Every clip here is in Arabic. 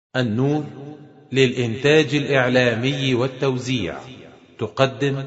النور للإنتاج الإعلامي والتوزيع تقدم.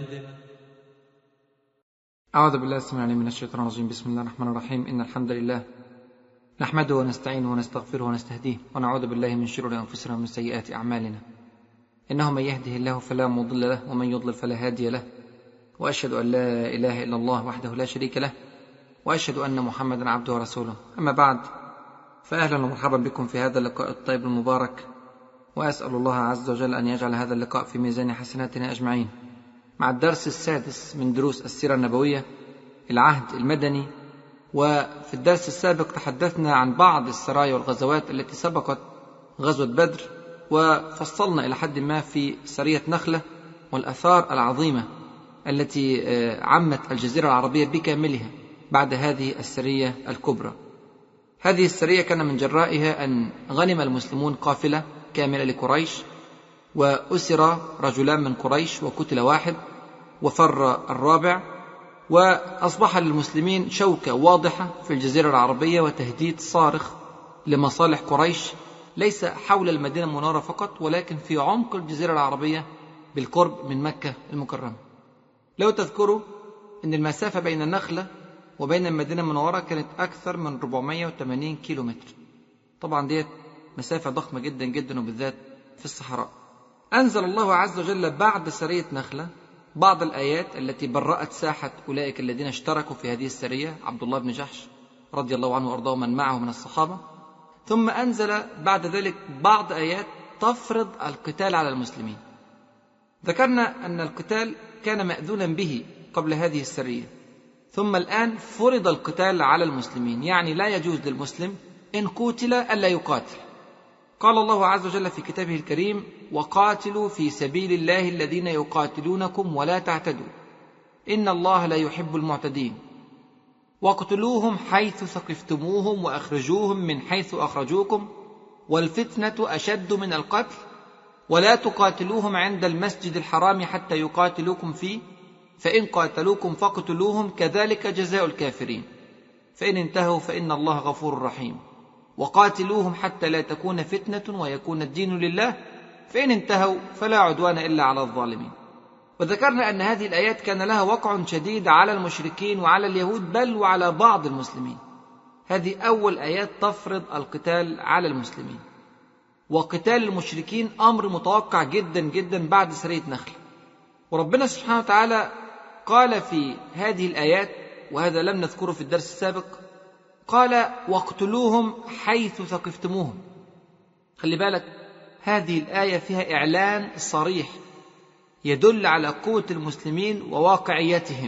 أعوذ بالله السميع العليم من الشيطان الرجيم. بسم الله الرحمن الرحيم. إن الحمد لله نحمده ونستعينه ونستغفره ونستهديه ونعوذ بالله من شرور أنفسنا ومن سيئات أعمالنا. إنه من يهده الله فلا مضل له ومن يضلل فلا هادي له، وأشهد أن لا إله إلا الله وحده لا شريك له، وأشهد أن محمدا عبده ورسوله. أما بعد، فأهلا ومرحبا بكم في هذا اللقاء الطيب المبارك، وأسأل الله عز وجل أن يجعل هذا اللقاء في ميزان حسناتنا أجمعين، مع الدرس السادس من دروس السيرة النبوية، العهد المدني. وفي الدرس السابق تحدثنا عن بعض السرايا والغزوات التي سبقت غزوة بدر، وفصلنا إلى حد ما في سرية نخلة والآثار العظيمة التي عمت الجزيرة العربية بكاملها بعد هذه السرية الكبرى. هذه السرية كان من جرائها أن غنم المسلمون قافلة كاملة لقريش، وأسر رجلان من قريش وقتل واحد وفر الرابع، وأصبح للمسلمين شوكة واضحة في الجزيرة العربية وتهديد صارخ لمصالح قريش، ليس حول المدينة المنورة فقط، ولكن في عمق الجزيرة العربية بالقرب من مكة المكرمة. لو تذكروا أن المسافة بين النخلة وبين المدينة المنورة كانت أكثر من 480 كيلومتر. طبعا ديت مسافة ضخمة جدا جدا، وبالذات في الصحراء. أنزل الله عز وجل بعد سرية نخلة بعض الآيات التي برأت ساحة أولئك الذين اشتركوا في هذه السرية، عبد الله بن جحش رضي الله عنه وأرضاه ومن معه من الصحابة. ثم أنزل بعد ذلك بعض آيات تفرض القتال على المسلمين. ذكرنا أن القتال كان مأذونا به قبل هذه السرية، ثم الآن فرض القتال على المسلمين، يعني لا يجوز للمسلم إن قتل ألا يقاتل. قال الله عز وجل في كتابه الكريم: وقاتلوا في سبيل الله الذين يقاتلونكم ولا تعتدوا إن الله لا يحب المعتدين، واقتلوهم حيث ثقفتموهم وأخرجوهم من حيث أخرجوكم والفتنة أشد من القتل ولا تقاتلوهم عند المسجد الحرام حتى يقاتلوكم فيه فإن قاتلوكم فاقتلوهم كذلك جزاء الكافرين فإن انتهوا فإن الله غفور رحيم وقاتلوهم حتى لا تكون فتنة ويكون الدين لله فإن انتهوا فلا عدوان إلا على الظالمين. وذكرنا أن هذه الآيات كان لها وقع شديد على المشركين وعلى اليهود، بل وعلى بعض المسلمين. هذه أول آيات تفرض القتال على المسلمين، وقتال المشركين أمر متوقع جدا جدا بعد سرية نخل. وربنا سبحانه وتعالى قال في هذه الآيات، وهذا لم نذكره في الدرس السابق، قال: واقتلوهم حيث ثقفتموهم. خلي بالك، هذه الآية فيها إعلان صريح يدل على قوة المسلمين وواقعيتهم،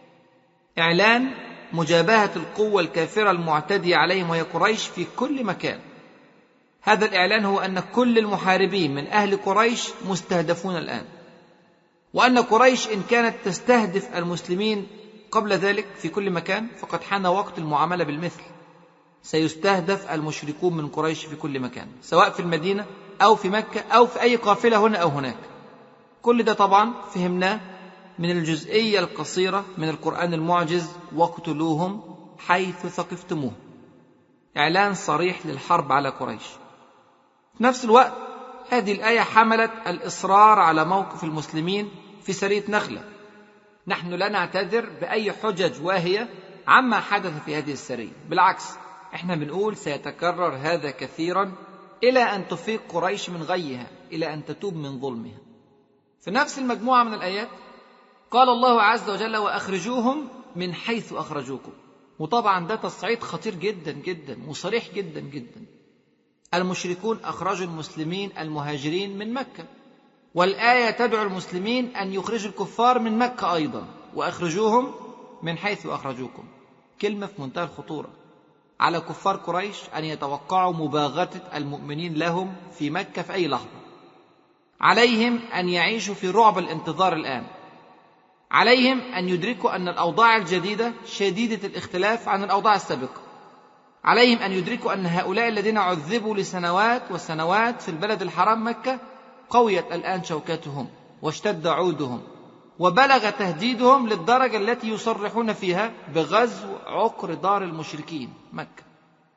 إعلان مجابهة القوة الكافرة المعتدية عليهم وهي قريش في كل مكان. هذا الإعلان هو أن كل المحاربين من أهل قريش مستهدفون الآن، وأن قريش إن كانت تستهدف المسلمين قبل ذلك في كل مكان، فقد حان وقت المعاملة بالمثل. سيستهدف المشركون من قريش في كل مكان، سواء في المدينة أو في مكة أو في أي قافلة هنا أو هناك. كل ده طبعا فهمناه من الجزئية القصيرة من القرآن المعجز: واقتلوهم حيث ثقفتموه. إعلان صريح للحرب على قريش. في نفس الوقت هذه الآية حملت الإصرار على موقف المسلمين في سرية نخلة. نحن لا نعتذر بأي حجج واهية عما حدث في هذه السرية، بالعكس احنا بنقول سيتكرر هذا كثيرا إلى أن تفيق قريش من غيها، إلى أن تتوب من ظلمها. في نفس المجموعة من الآيات قال الله عز وجل: وأخرجوهم من حيث أخرجوكم. وطبعا ده تصعيد خطير جدا جدا وصريح جدا جدا. المشركون أخرجوا المسلمين المهاجرين من مكة، والآية تدعو المسلمين أن يخرجوا الكفار من مكة أيضا، وأخرجوهم من حيث أخرجوكم. كلمة في منتهى الخطورة على كفار قريش أن يتوقعوا مباغتة المؤمنين لهم في مكة في أي لحظة. عليهم أن يعيشوا في رعب الانتظار الآن. عليهم أن يدركوا أن الأوضاع الجديدة شديدة الاختلاف عن الأوضاع السابقة. عليهم أن يدركوا أن هؤلاء الذين عذبوا لسنوات وسنوات في البلد الحرام مكة قويت الآن شوكتهم واشتد عودهم وبلغ تهديدهم للدرجة التي يصرحون فيها بغزو عقر دار المشركين مكة.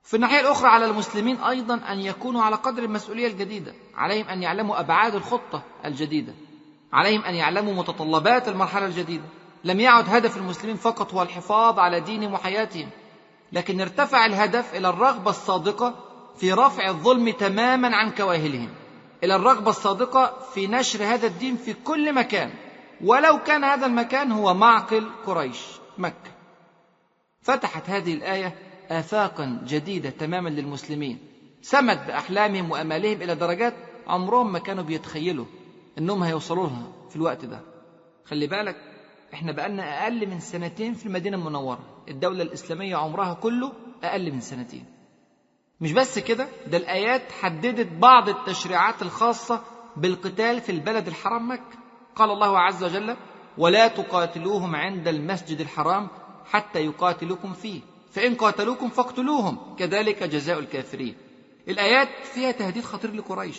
في الناحية الأخرى على المسلمين أيضا أن يكونوا على قدر المسؤولية الجديدة، عليهم أن يعلموا أبعاد الخطة الجديدة، عليهم أن يعلموا متطلبات المرحلة الجديدة. لم يعد هدف المسلمين فقط هو الحفاظ على دينهم وحياتهم، لكن ارتفع الهدف إلى الرغبة الصادقة في رفع الظلم تماما عن كواهلهم، إلى الرغبة الصادقة في نشر هذا الدين في كل مكان، ولو كان هذا المكان هو معقل قريش مكة. فتحت هذه الآية آفاقا جديدة تماما للمسلمين، سمت بأحلامهم وأمالهم إلى درجات عمرهم ما كانوا بيتخيلوا إنهم هيوصلوا لها في الوقت ده. خلي بالك، إحنا بقالنا أقل من 2 في المدينة المنورة، الدولة الإسلامية عمرها كله أقل من 2. مش بس كده، ده الآيات حددت بعض التشريعات الخاصة بالقتال في البلد الحرام مكة. قال الله عز وجل: ولا تقاتلوهم عند المسجد الحرام حتى يقاتلوكم فيه فإن قاتلوكم فاقتلوهم كذلك جزاء الكافرين. الآيات فيها تهديد خطير لقريش.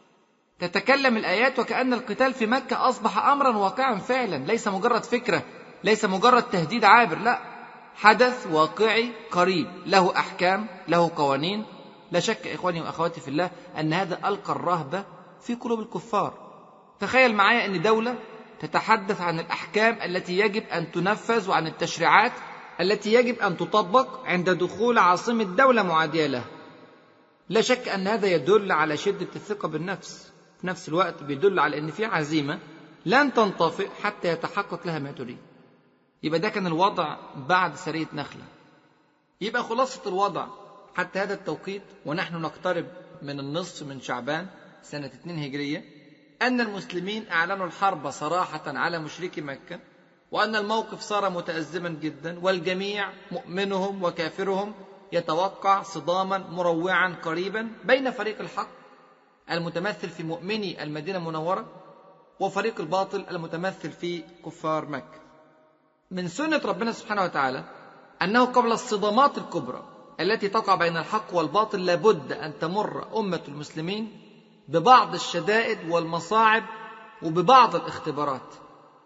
تتكلم الآيات وكأن القتال في مكة أصبح أمرا واقعا فعلا، ليس مجرد فكرة، ليس مجرد تهديد عابر، لا، حدث واقعي قريب، له أحكام، له قوانين. لا شك إخواني وأخواتي في الله أن هذا ألقى الرهبة في قلوب الكفار. تخيل معايا أن دولة تتحدث عن الأحكام التي يجب أن تنفذ وعن التشريعات التي يجب أن تطبق عند دخول عاصمة دولة معادية له. لا شك أن هذا يدل على شدة الثقة بالنفس، في نفس الوقت بيدل على أن في عزيمة لن تنطفئ حتى يتحقق لها ما تريد. يبقى ده كان الوضع بعد سرية نخلة. يبقى خلاصة الوضع حتى هذا التوقيت ونحن نقترب من النصف من شعبان سنة 2 هجرية، أن المسلمين أعلنوا الحرب صراحة على مشركي مكة، وأن الموقف صار متأزما جدا، والجميع مؤمنهم وكافرهم يتوقع صداما مروعا قريبا بين فريق الحق المتمثل في مؤمني المدينة المنورة وفريق الباطل المتمثل في كفار مكة. من سنة ربنا سبحانه وتعالى أنه قبل الصدامات الكبرى التي تقع بين الحق والباطل لابد أن تمر أمة المسلمين ببعض الشدائد والمصاعب وببعض الاختبارات.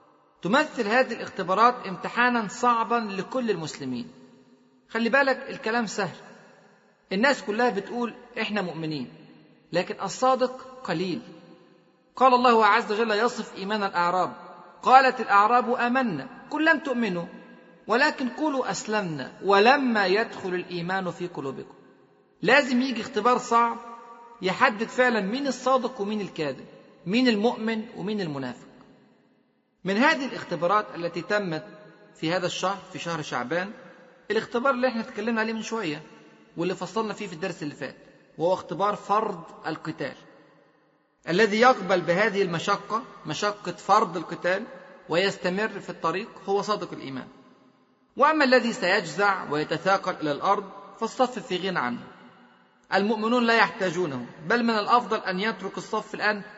تمثل هذه الاختبارات امتحانا صعبا لكل المسلمين. خلي بالك، الكلام سهل، الناس كلها بتقول إحنا مؤمنين، لكن الصادق قليل. قال الله عز وجل يصف إيمان الأعراب: قالت الأعراب آمنا قل لم تؤمنوا ولكن قولوا أسلمنا ولما يدخل الإيمان في قلوبكم. لازم يجي اختبار صعب يحدد فعلا مين الصادق ومين الكاذب، مين المؤمن ومين المنافق. من هذه الاختبارات التي تمت في هذا الشهر، في شهر شعبان، الاختبار اللي احنا تكلمنا عليه من شوية واللي فصلنا فيه في الدرس اللي فات، وهو اختبار فرض القتال. الذي يقبل بهذه المشقة، مشقة فرض القتال، ويستمر في الطريق هو صادق الإيمان. وأما الذي سيجزع ويتثاقل إلى الأرض فالصف في غنى عنه. المؤمنون لا يحتاجونه، بل من الأفضل أن يترك الصف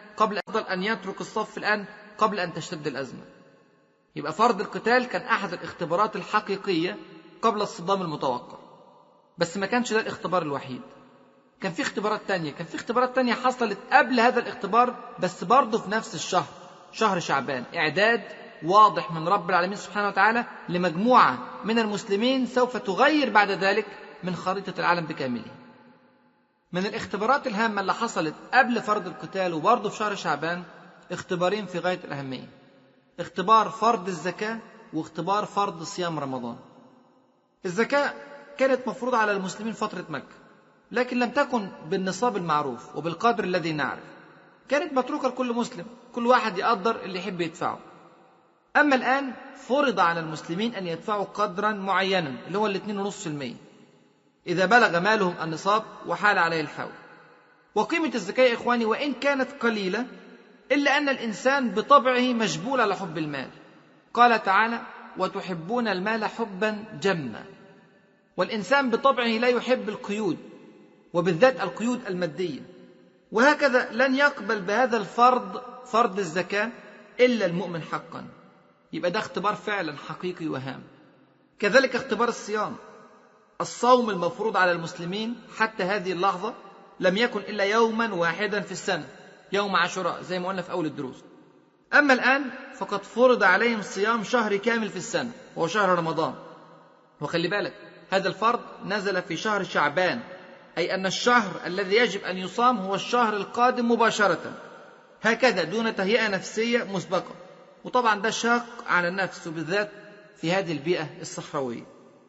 الآن قبل أن تشتد الأزمة. يبقى فرض القتال كان أحد الاختبارات الحقيقية قبل الصدام المتوقع، بس ما كانش ده الاختبار الوحيد. كان في اختبارات تانية حصلت قبل هذا الاختبار، بس برضه في نفس الشهر، شهر شعبان، إعداد واضح من رب العالمين سبحانه وتعالى لمجموعة من المسلمين سوف تغير بعد ذلك من خريطة العالم بكامله. من الاختبارات الهامة اللي حصلت قبل فرض القتال وبرضه في شهر شعبان اختبارين في غاية الأهمية: اختبار فرض الزكاة واختبار فرض صيام رمضان. الزكاة كانت مفروضة على المسلمين فترة مكة، لكن لم تكن بالنصاب المعروف وبالقدر الذي نعرف، كانت متروكة لكل مسلم، كل واحد يقدر اللي يحب يدفعه. أما الآن فرض على المسلمين أن يدفعوا قدرا معينا اللي هو 2.5% إذا بلغ مالهم النصاب وحال عليه الحول. وقيمة الزكاة يا إخواني وإن كانت قليلة، إلا أن الإنسان بطبعه مجبول على حب المال. قال تعالى: وتحبون المال حبا جما. والإنسان بطبعه لا يحب القيود، وبالذات القيود المادية. وهكذا لن يقبل بهذا الفرض، فرض الزكاة، إلا المؤمن حقا. يبقى ده اختبار فعلا حقيقي وهام. كذلك اختبار الصيام. الصوم المفروض على المسلمين حتى هذه اللحظة لم يكن إلا يوما واحدا في السنة، يوم عاشوراء زي ما قلنا في أول الدروس. أما الآن فقد فرض عليهم صيام شهر كامل في السنة وهو شهر رمضان. وخلي بالك، هذا الفرض نزل في شهر شعبان، أي أن الشهر الذي يجب أن يصام هو الشهر القادم مباشرة، هكذا دون تهيئة نفسية مسبقة. وطبعا ده شاق على النفس، وبالذات في هذه البيئة الصحراوية.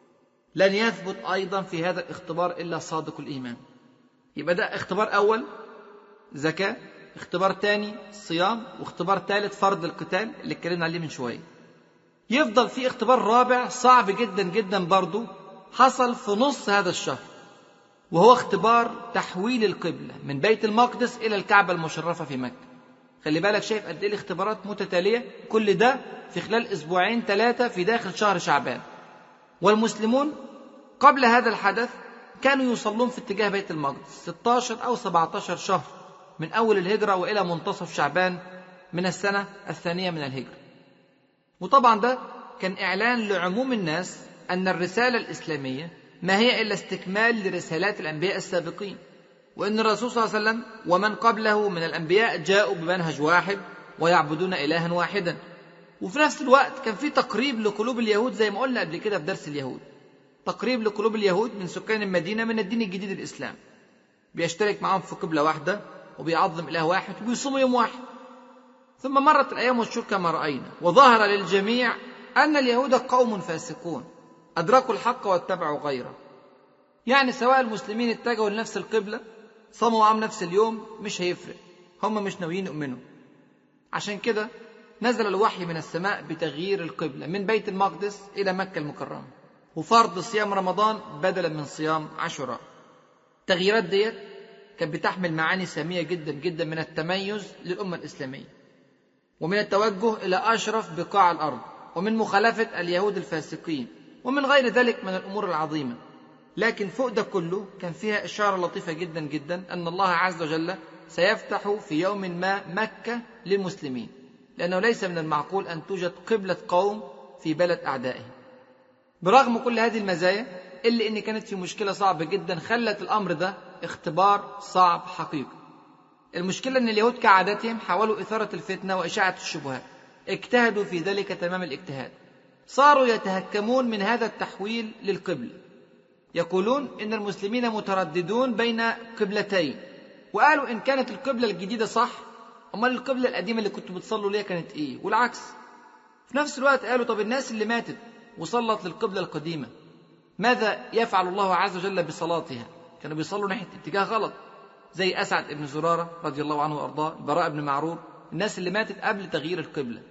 لن يثبت أيضا في هذا الاختبار إلا صادق الإيمان. يبقى ده اختبار أول زكاة، اختبار تاني صيام، واختبار ثالث فرض القتال اللي اتكلمنا عليه من شوية. يفضل في اختبار رابع صعب جدا جدا برضو حصل في نص هذا الشهر، وهو اختبار تحويل القبلة من بيت المقدس إلى الكعبة المشرفة في مكة. خلي بالك، شايف قد ايه الاختبارات متتالية، كل ده في خلال أسبوعين 3 في داخل شهر شعبان. والمسلمون قبل هذا الحدث كانوا يصلون في اتجاه بيت المقدس 16 أو 17 شهر من أول الهجرة وإلى منتصف شعبان من السنة الثانية من الهجرة. وطبعا ده كان إعلان لعموم الناس أن الرسالة الإسلامية ما هي إلا استكمال لرسالات الأنبياء السابقين، وأن الرسول صلى الله عليه وسلم ومن قبله من الأنبياء جاءوا بمنهج واحد ويعبدون إلها واحدا. وفي نفس الوقت كان في تقريب لقلوب اليهود، زي ما قلنا قبل كده في درس اليهود، تقريب لقلوب اليهود من سكان المدينة من الدين الجديد الإسلام، بيشترك معهم في قبلة واحدة وبيعظم إله واحد وبيصوموا يوم واحد. ثم مرت الأيام والشهور كما رأينا، وظهر للجميع أن اليهود قوم فاسقون أدركوا الحق واتبعوا غيره. يعني سواء المسلمين اتجهوا لنفس القبلة صاموا معهم نفس اليوم مش هيفرق، هم مش ناويين يؤمنوا. عشان كده نزل الوحي من السماء بتغيير القبلة من بيت المقدس إلى مكة المكرمة، وفرض صيام رمضان بدلا من صيام عاشوراء. التغييرات ديت كانت بتحمل معاني سامية جدا جدا من التميز للأمة الإسلامية، ومن التوجه إلى أشرف بقاع الأرض، ومن مخالفة اليهود الفاسقين، ومن غير ذلك من الأمور العظيمة. لكن فوق ده كله كان فيها إشارة لطيفة جدا جدا أن الله عز وجل سيفتح في يوم ما مكة للمسلمين، لأنه ليس من المعقول أن توجد قبلة قوم في بلد أعدائهم. برغم كل هذه المزايا إلا أن كانت في مشكلة صعبة جدا خلت الأمر ده اختبار صعب حقيقي. المشكلة أن اليهود كعادتهم حاولوا إثارة الفتنة وإشاعة الشبهات، اجتهدوا في ذلك تمام الاجتهاد، صاروا يتهكمون من هذا التحويل للقبلة، يقولون إن المسلمين مترددون بين قبلتين، وقالوا إن كانت القبلة الجديدة صح أمال القبلة القديمة اللي كنتوا بتصلوا ليها كانت إيه، والعكس. في نفس الوقت قالوا طب الناس اللي ماتت وصلت للقبلة القديمة ماذا يفعل الله عز وجل بصلاتها؟ كانوا بيصلوا ناحية اتجاه غلط، زي أسعد بن زرارة رضي الله عنه وأرضاه، البراء بن معرور، الناس اللي ماتت قبل تغيير القبلة.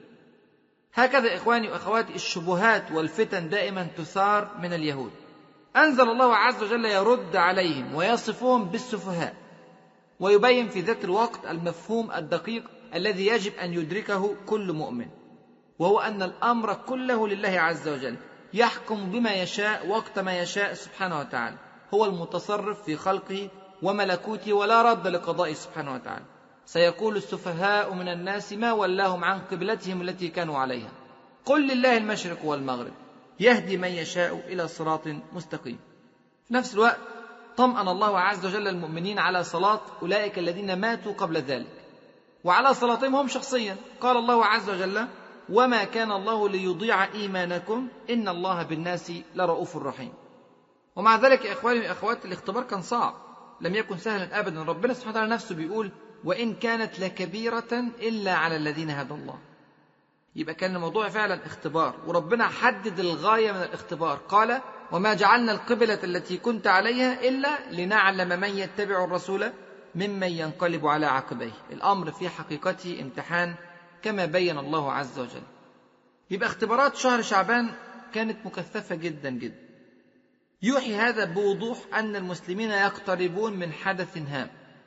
هكذا إخواني وأخواتي الشبهات والفتن دائما تثار من اليهود. أنزل الله عز وجل يرد عليهم ويصفهم بالسفهاء، ويبين في ذات الوقت المفهوم الدقيق الذي يجب أن يدركه كل مؤمن، وهو أن الأمر كله لله عز وجل، يحكم بما يشاء وقت ما يشاء سبحانه وتعالى، هو المتصرف في خلقه وملكوته ولا رد لقضائه سبحانه وتعالى. سيقول السفهاء من الناس ما ولاهم عن قبلتهم التي كانوا عليها، قل لله المشرق والمغرب يهدي من يشاء إلى صراط مستقيم. في نفس الوقت طمأن الله عز وجل المؤمنين على صلاة أولئك الذين ماتوا قبل ذلك، وعلى صلاتهم هم شخصيا. قال الله عز وجل وما كان الله ليضيع إيمانكم إن الله بالناس لرؤوف رحيم. ومع ذلك يا إخواني وأخواتي الاختبار كان صعب، لم يكن سهلا أبدا. ربنا سبحانه وتعالى نفسه بيقول وإن كانت لكبيرة إلا على الذين هدى الله. يبقى كان الموضوع فعلا اختبار، وربنا حدد الغاية من الاختبار، قال وما جعلنا القبلة التي كنت عليها إلا لنعلم من يتبع الرسول ممن ينقلب على عقبيه. الأمر في حقيقته امتحان كما بين الله عز وجل. يبقى اختبارات شهر شعبان كانت مكثفة جدا جدا. يوحي هذا بوضوح أن المسلمين يقتربون من حدث هام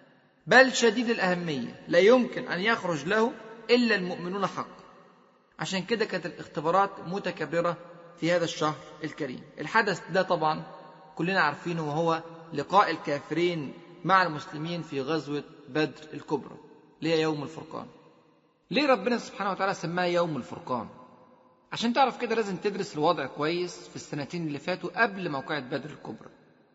بل شديد الأهمية لا يمكن أن يخرج له إلا المؤمنون حقا. عشان كده كانت الاختبارات متكررة في هذا الشهر الكريم. الحدث ده طبعا كلنا عارفينه، وهو لقاء الكافرين مع المسلمين في غزوة بدر الكبرى اللي هي يوم الفرقان. ليه ربنا سبحانه وتعالى سماه يوم الفرقان؟ عشان تعرف كده لازم تدرس الوضع كويس في السنتين اللي فاتوا قبل موقعة بدر الكبرى.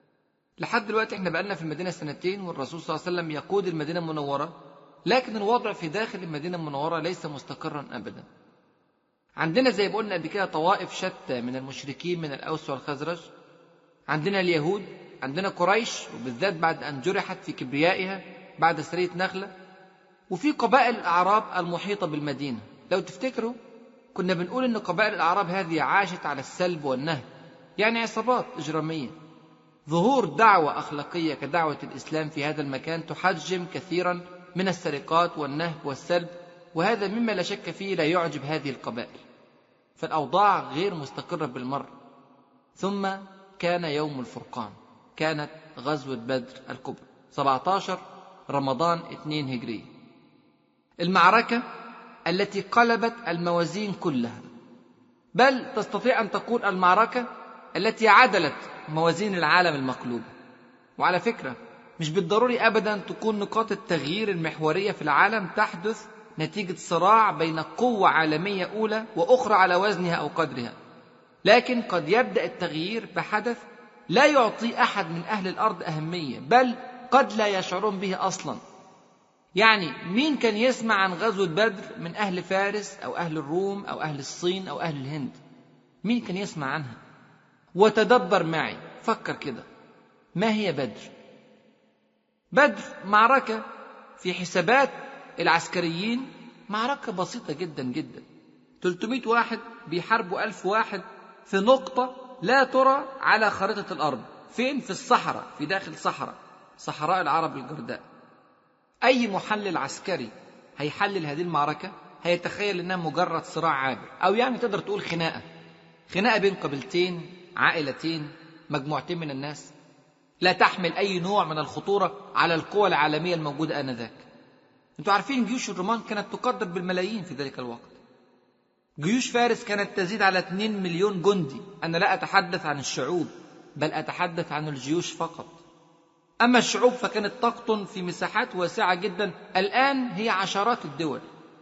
لحد دلوقتي احنا بقالنا في المدينة سنتين، والرسول صلى الله عليه وسلم يقود المدينة المنورة، لكن الوضع في داخل المدينة المنورة ليس مستقرا أبدا. عندنا زي ما قلنا قبل كده طوائف شتى من المشركين من الأوس والخزرج، عندنا اليهود، عندنا قريش، وبالذات بعد أن جرحت في كبريائها بعد سرية نخلة، وفي قبائل الأعراب المحيطة بالمدينة. لو تفتكروا كنا بنقول إن قبائل الأعراب هذه عاشت على السلب والنهب، يعني عصابات إجرامية. ظهور دعوة أخلاقية كدعوة الإسلام في هذا المكان تحجم كثيرا من السرقات والنهب والسلب، وهذا مما لا شك فيه لا يعجب هذه القبائل. فالأوضاع غير مستقرة بالمرة. ثم كان يوم الفرقان، كانت غزوة بدر الكبرى 17 رمضان 2 هجري، المعركة التي قلبت الموازين كلها، بل تستطيع أن تقول المعركة التي عدلت موازين العالم المقلوب. وعلى فكرة مش بالضروري أبدا تكون نقاط التغيير المحورية في العالم تحدث نتيجة صراع بين قوة عالمية أولى وأخرى على وزنها أو قدرها، لكن قد يبدأ التغيير بحدث لا يعطي أحد من أهل الأرض أهمية، بل قد لا يشعرون به أصلا. يعني مين كان يسمع عن غزوة بدر من أهل فارس أو أهل الروم أو أهل الصين أو أهل الهند؟ مين كان يسمع عنها؟ وتدبر معي، فكر كده، ما هي بدر؟ بدر معركة في حسابات العسكريين معركة بسيطة جدا جدا، 300 واحد بيحاربوا 1000 واحد في نقطة لا ترى على خريطة الأرض. فين؟ في الصحراء، في داخل صحراء العرب الجرداء. أي محلل عسكري هيحلل هذه المعركة هيتخيل إنها مجرد صراع عابر، أو يعني تقدر تقول خناقة بين قبيلتين، عائلتين، مجموعتين من الناس، لا تحمل أي نوع من الخطورة على القوى العالمية الموجودة آنذاك. أنتوا عارفين جيوش الرومان كانت تقدر بالملايين في ذلك الوقت. جيوش فارس كانت تزيد على 2 مليون جندي. أنا لا أتحدث عن الشعوب، بل أتحدث عن الجيوش فقط. أما الشعوب فكانت تقطن في مساحات واسعة جدا، الآن هي عشرات الدول.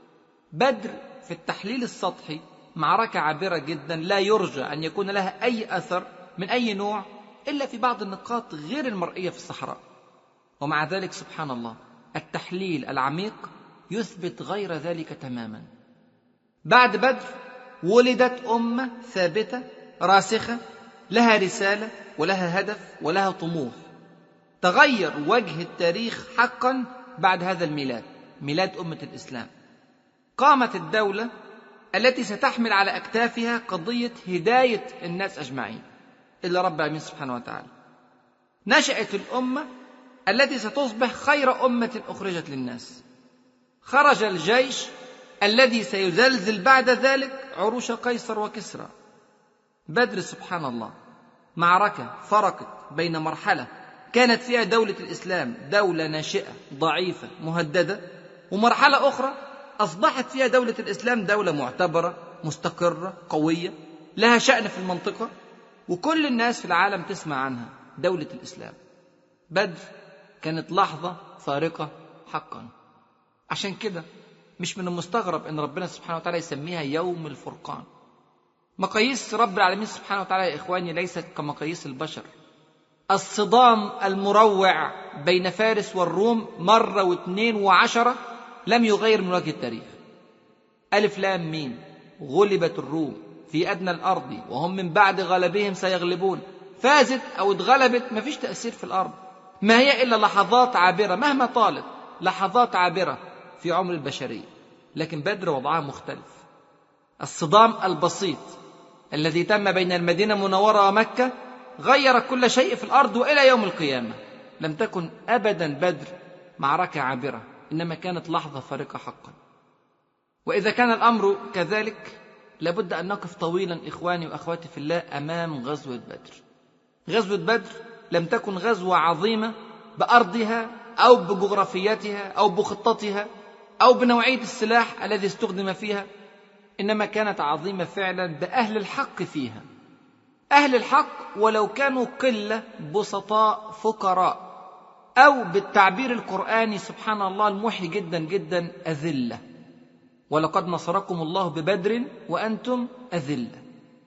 بدر في التحليل السطحي معركة عابرة جدا، لا يرجى أن يكون لها أي أثر من أي نوع إلا في بعض النقاط غير المرئية في الصحراء. ومع ذلك سبحان الله التحليل العميق يثبت غير ذلك تماما. بعد بدر ولدت أمة ثابتة راسخة، لها رسالة ولها هدف ولها طموح. تغير وجه التاريخ حقا بعد هذا الميلاد، ميلاد أمة الإسلام. قامت الدولة التي ستحمل على أكتافها قضية هداية الناس أجمعين إلا رب العالمين سبحانه وتعالى. نشأت الأمة التي ستصبح خير أمة أخرجت للناس. خرج الجيش الذي سيزلزل بعد ذلك عروش قيصر وكسرى. بدر سبحان الله معركة فرقت بين مرحلة كانت فيها دولة الإسلام دولة ناشئة ضعيفة مهددة، ومرحلة أخرى أصبحت فيها دولة الإسلام دولة معتبرة مستقرة قوية لها شأن في المنطقة، وكل الناس في العالم تسمع عنها، دولة الإسلام. بدر كانت لحظة فارقة حقا. عشان كده مش من المستغرب أن ربنا سبحانه وتعالى يسميها يوم الفرقان. مقاييس رب العالمين سبحانه وتعالى يا إخواني ليست كمقاييس البشر. الصدام المروع بين فارس والروم مرة واثنين وعشرة لم يغير من وجه التاريخ. ألف لام ميم، غلبت الروم في أدنى الأرض وهم من بعد غلبهم سيغلبون. فازت أو اتغلبت مفيش تأثير في الأرض، ما هي إلا لحظات عابرة مهما طالت، لحظات عابرة في عمر البشرية. لكن بدر وضعها مختلف. الصدام البسيط الذي تم بين المدينة المنورة ومكة غير كل شيء في الأرض وإلى يوم القيامة. لم تكن أبدا بدر معركة عابرة، إنما كانت لحظة فارقة حقا. وإذا كان الأمر كذلك لابد أن نقف طويلا إخواني وأخواتي في الله أمام غزوة بدر. غزوة بدر لم تكن غزوة عظيمة بأرضها أو بجغرافيتها أو بخطتها أو بنوعية السلاح الذي استخدم فيها، إنما كانت عظيمة فعلا بأهل الحق فيها. أهل الحق ولو كانوا قلة بسطاء فقراء، أو بالتعبير القرآني سبحان الله المحي جدا جدا أذلة. ولقد نصركم الله ببدر وأنتم أذلة.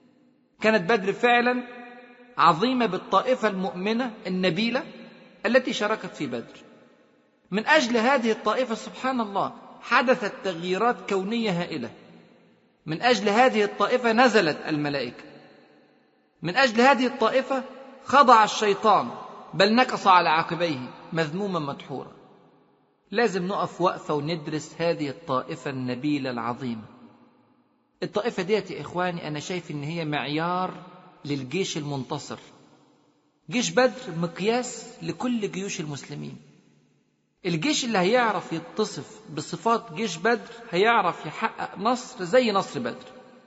كانت بدر فعلا عظيمة بالطائفة المؤمنة النبيلة التي شاركت في بدر. من أجل هذه الطائفة سبحان الله حدثت تغييرات كونية هائلة. من أجل هذه الطائفة نزلت الملائكة. من أجل هذه الطائفة خضع الشيطان بل نكص على عقبيه مذموما مدحورا. لازم نقف وقفة وندرس هذه الطائفة النبيلة العظيمة. الطائفة ديت يا إخواني أنا شايف إن هي معيار للجيش المنتصر. جيش بدر مقياس لكل جيوش المسلمين. الجيش اللي هيعرف يتصف بصفات جيش بدر هيعرف يحقق نصر زي نصر بدر.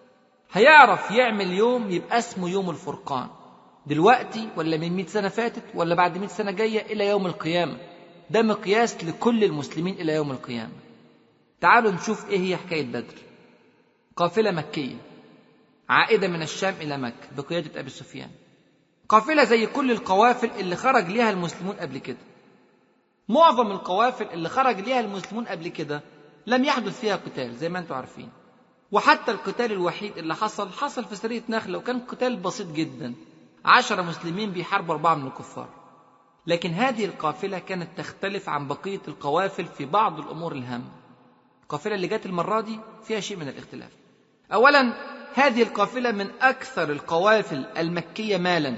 هيعرف يعمل يوم يبقى اسمه يوم الفرقان، دلوقتي ولا من 100 سنة فاتت ولا بعد 100 سنة جاية إلى يوم القيامة. ده مقياس لكل المسلمين إلى يوم القيامة. تعالوا نشوف إيه هي حكاية بدر. قافلة مكية عائدة من الشام إلى مكة بقيادة أبي سفيان. قافلة زي كل القوافل اللي خرج ليها المسلمون قبل كده. معظم القوافل اللي خرج ليها المسلمون قبل كده لم يحدث فيها قتال زي ما انتم عارفين، وحتى القتال الوحيد اللي حصل في سرية نخلة، وكان قتال بسيط جدا، 10 مسلمين بيحاربوا 4 من الكفار. لكن هذه القافلة كانت تختلف عن بقية القوافل في بعض الأمور الهامة. القافلة اللي جات المرة دي فيها شيء من الاختلاف. أولا، هذه القافلة من أكثر القوافل المكية مالا.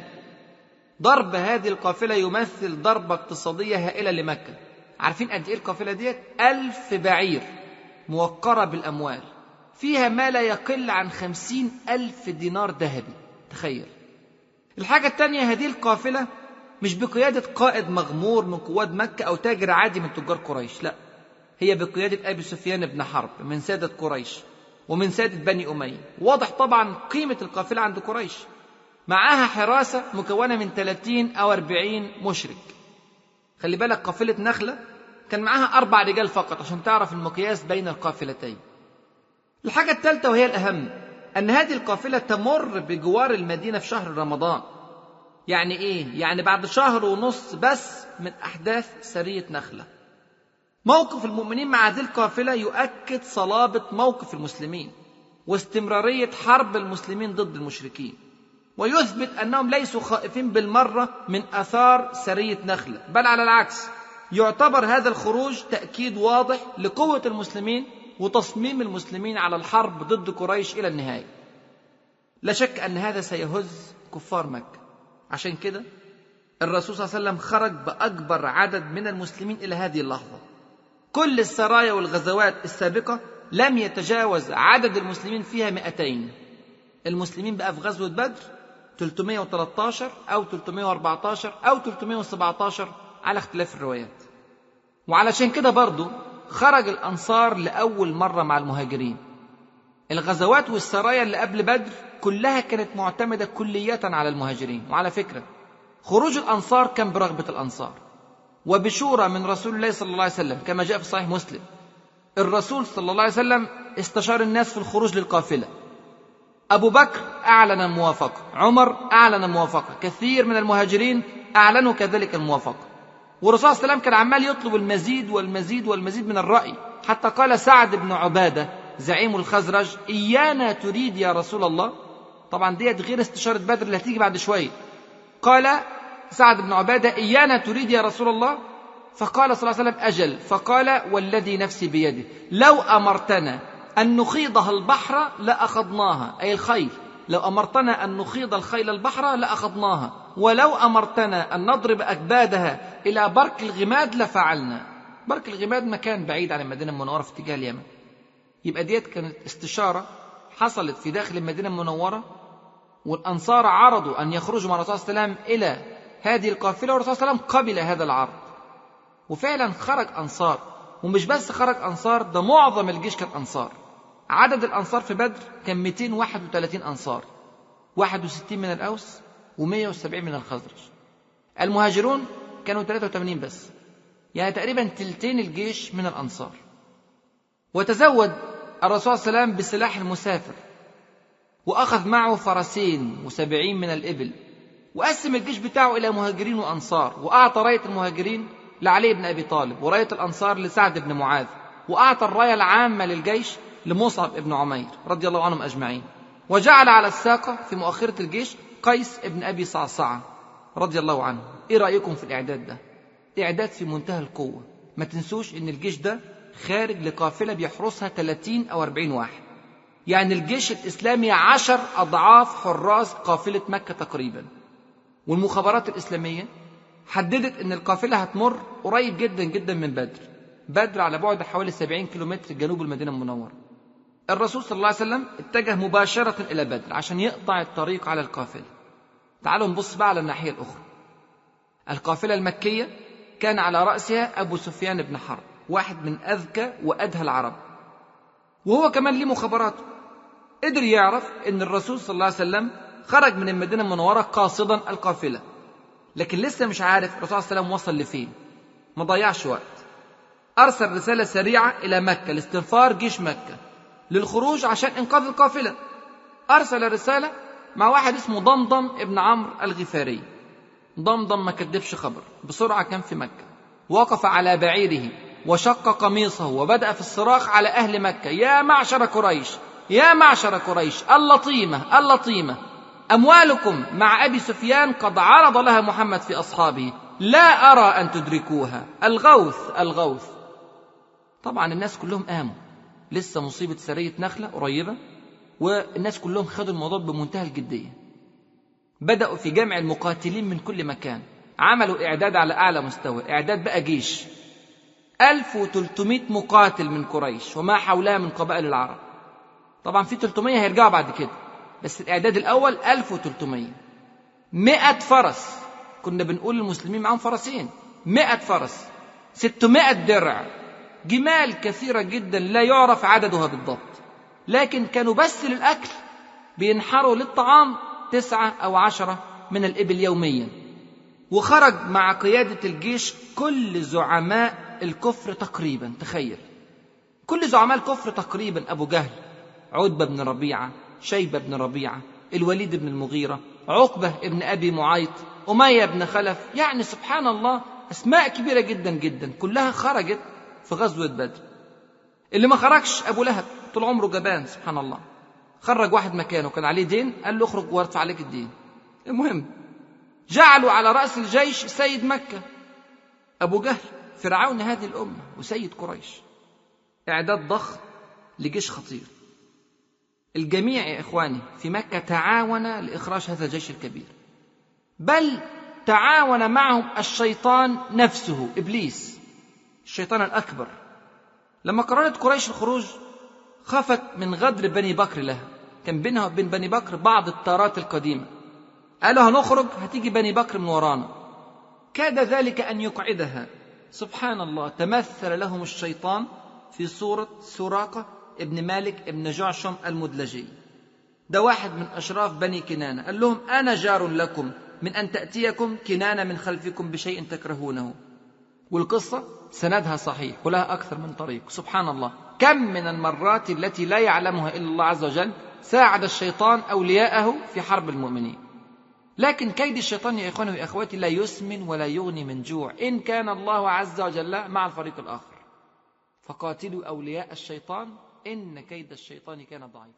ضرب هذه القافلة يمثل ضربة اقتصادية هائلة لمكة. عارفين قد إيه القافلة ديت؟ 1000 بعير موقرة بالأموال، فيها ما لا يقل عن 50,000 دينار ذهبي. تخيل. الحاجة الثانية، هذه القافلة مش بقيادة قائد مغمور من قواد مكة أو تاجر عادي من تجار قريش، لا، هي بقيادة أبي سفيان بن حرب من سادة قريش ومن سادة بني أمية. واضح طبعا قيمة القافلة عند قريش. معاها حراسة مكونة من 30 أو 40 مشرك. خلي بالك قافلة نخلة كان معاها 4 رجال فقط عشان تعرف المقياس بين القافلتين. الحاجة الثالثة وهي الأهم، أن هذه القافلة تمر بجوار المدينة في شهر رمضان. يعني إيه؟ يعني بعد 1.5 شهر بس من أحداث سرية نخلة. موقف المؤمنين مع هذه القافلة يؤكد صلابة موقف المسلمين واستمرارية حرب المسلمين ضد المشركين، ويثبت أنهم ليسوا خائفين بالمرة من أثار سرية نخلة، بل على العكس يعتبر هذا الخروج تأكيد واضح لقوة المسلمين وتصميم المسلمين على الحرب ضد قريش إلى النهاية. لا شك أن هذا سيهز كفار مكة. عشان كده الرسول صلى الله عليه وسلم خرج بأكبر عدد من المسلمين إلى هذه اللحظة. كل السرايا والغزوات السابقة لم يتجاوز عدد المسلمين فيها 200. المسلمين بقى في غزوة بدر 313 أو 314 أو 317 على اختلاف الروايات. وعلشان كده برضو خرج الأنصار لأول مرة مع المهاجرين. الغزوات والسرايا اللي قبل بدر كلها كانت معتمدة كلية على المهاجرين. وعلى فكرة خروج الأنصار كان برغبة الأنصار وبشورى من رسول الله صلى الله عليه وسلم، كما جاء في صحيح مسلم. الرسول صلى الله عليه وسلم استشار الناس في الخروج للقافلة. أبو بكر أعلن الموافقة، عمر أعلن الموافقة، كثير من المهاجرين أعلنوا كذلك الموافقة. والرسول صلى الله عليه وسلم كان عمال يطلب المزيد والمزيد والمزيد من الرأي، حتى قال سعد بن عبادة زعيم الخزرج: إيانا تريد يا رسول الله. طبعا ديت غير استشارة بدر اللي هتيجي بعد شوية. قال سعد بن عبادة: إيانا تريد يا رسول الله؟ فقال صلى الله عليه وسلم: أجل. فقال: والذي نفسي بيده لو أمرتنا أن نخيضها البحر لأخذناها، أي الخيل، لو أمرتنا أن نخيض الخيل البحر لأخذناها، ولو أمرتنا أن نضرب أكبادها إلى برك الغماد لفعلنا. برك الغماد مكان بعيد عن المدينة المنورة في اتجاه اليمن. يبقى ديت كانت استشارة حصلت في داخل المدينة المنورة، والأنصار عرضوا أن يخرجوا مع الرسول صلى الله عليه وسلم إلى هذه القافلة، والرسول صلى الله عليه وسلم قبل هذا العرض. وفعلا خرج أنصار، ومش بس خرج أنصار، ده معظم الجيش كان أنصار. عدد الأنصار في بدر كان 231 أنصار، 61 من الأوس و170 من الخزرج. المهاجرون كانوا 83 بس، يعني تقريبا تلتين الجيش من الأنصار. وتزود الرسول صلى الله عليه وسلم بسلاح المسافر، وأخذ معه 2 و70 من الإبل، وقسم الجيش بتاعه إلى مهاجرين وأنصار، وأعطى راية المهاجرين لعلي بن أبي طالب، وراية الأنصار لسعد بن معاذ، وأعطى الراية العامة للجيش لمصعب بن عمير رضي الله عنهم أجمعين. وجعل على الساقة في مؤخرة الجيش قيس بن أبي صعصعة رضي الله عنه. إيه رأيكم في الإعداد ده؟ إعداد في منتهى القوة. ما تنسوش إن الجيش ده خارج لقافلة بيحرسها 30 أو 40 واحد، يعني الجيش الإسلامي 10 أضعاف حراس قافلة مكة تقريبا. والمخابرات الإسلامية حددت أن القافلة هتمر قريب جدا جدا من بدر. بدر على بعد حوالي 70 كيلومتر جنوب المدينة المنورة. الرسول صلى الله عليه وسلم اتجه مباشرة إلى بدر عشان يقطع الطريق على القافلة. تعالوا نبص بقى على الناحية الأخرى. القافلة المكية كان على رأسها أبو سفيان بن حرب، واحد من أذكى وأدهى العرب، وهو كمان ليه مخابراته. قدر يعرف أن الرسول صلى الله عليه وسلم خرج من المدينة المنورة قاصدا القافلة، لكن لسه مش عارف الرسول صلى الله عليه وسلم وصل لفين. ما ضيعش وقت، أرسل رسالة سريعة إلى مكة لاستنفار جيش مكة للخروج عشان إنقاذ القافلة. أرسل رسالة مع واحد اسمه ضمضم ابن عمرو الغفاري. ضمضم ما كدبش خبر، بسرعة كان في مكة، وقف على بعيره وشق قميصه وبدأ في الصراخ على أهل مكة: يا معشر قريش، يا معشر قريش، اللطيمة اللطيمة، أموالكم مع أبي سفيان قد عرض لها محمد في أصحابه، لا أرى أن تدركوها، الغوث الغوث. طبعا الناس كلهم قاموا، لسه مصيبة سرية نخلة قريبة، والناس كلهم خدوا الموضوع بمنتهى الجدية. بدأوا في جمع المقاتلين من كل مكان، عملوا إعداد على أعلى مستوى، إعداد بقى جيش 1300 مقاتل من قريش وما حولها من قبائل العرب. طبعا في 300 هيرجعوا بعد كده، بس الإعداد الأول 1300. 100 فرس، كنا بنقول للمسلمين معهم فرسين، 100 فرس، 600 درع، جمال كثيرة جدا لا يعرف عددها بالضبط، لكن كانوا بس للأكل بينحروا للطعام 9 أو 10 من الإبل يوميا. وخرج مع قيادة الجيش كل زعماء الكفر تقريبا. تخيل، كل زعماء الكفر تقريبا: أبو جهل، عتبة بن ربيعة، شيبة بن ربيعة، الوليد بن المغيرة، عقبة بن أبي معيط، أمية بن خلف. يعني سبحان الله، أسماء كبيرة جدا جدا كلها خرجت في غزوة بدر. اللي ما خرجش أبو لهب، طول عمره جبان سبحان الله، خرج واحد مكانه كان عليه دين، قال له اخرج وارفع عليك الدين. المهم جعلوا على رأس الجيش سيد مكة أبو جهل، فرعون هذه الأمة وسيد قريش. إعداد ضخم لجيش خطير. الجميع يا إخواني في مكة تعاون لإخراج هذا الجيش الكبير، بل تعاون معهم الشيطان نفسه، إبليس الشيطان الأكبر. لما قررت قريش الخروج خافت من غدر بني بكر لها، كان بينها وبين بني بكر بعض التارات القديمة، قالوا هنخرج هتيجي بني بكر من ورانا. كاد ذلك أن يقعدها. سبحان الله، تمثل لهم الشيطان في صورة سراقة ابن مالك ابن جعشم المدلجي. ده واحد من أشراف بني كنانة، قال لهم أنا جار لكم من أن تأتيكم كنانة من خلفكم بشيء تكرهونه. والقصة سندها صحيح ولها أكثر من طريق. سبحان الله، كم من المرات التي لا يعلمها إلا الله عز وجل ساعد الشيطان أولياءه في حرب المؤمنين. لكن كيد الشيطان يا إخواني وأخواتي لا يسمن ولا يغني من جوع إن كان الله عز وجل مع الفريق الآخر. فقاتلوا أولياء الشيطان إن كيد الشيطان كان ضعيف.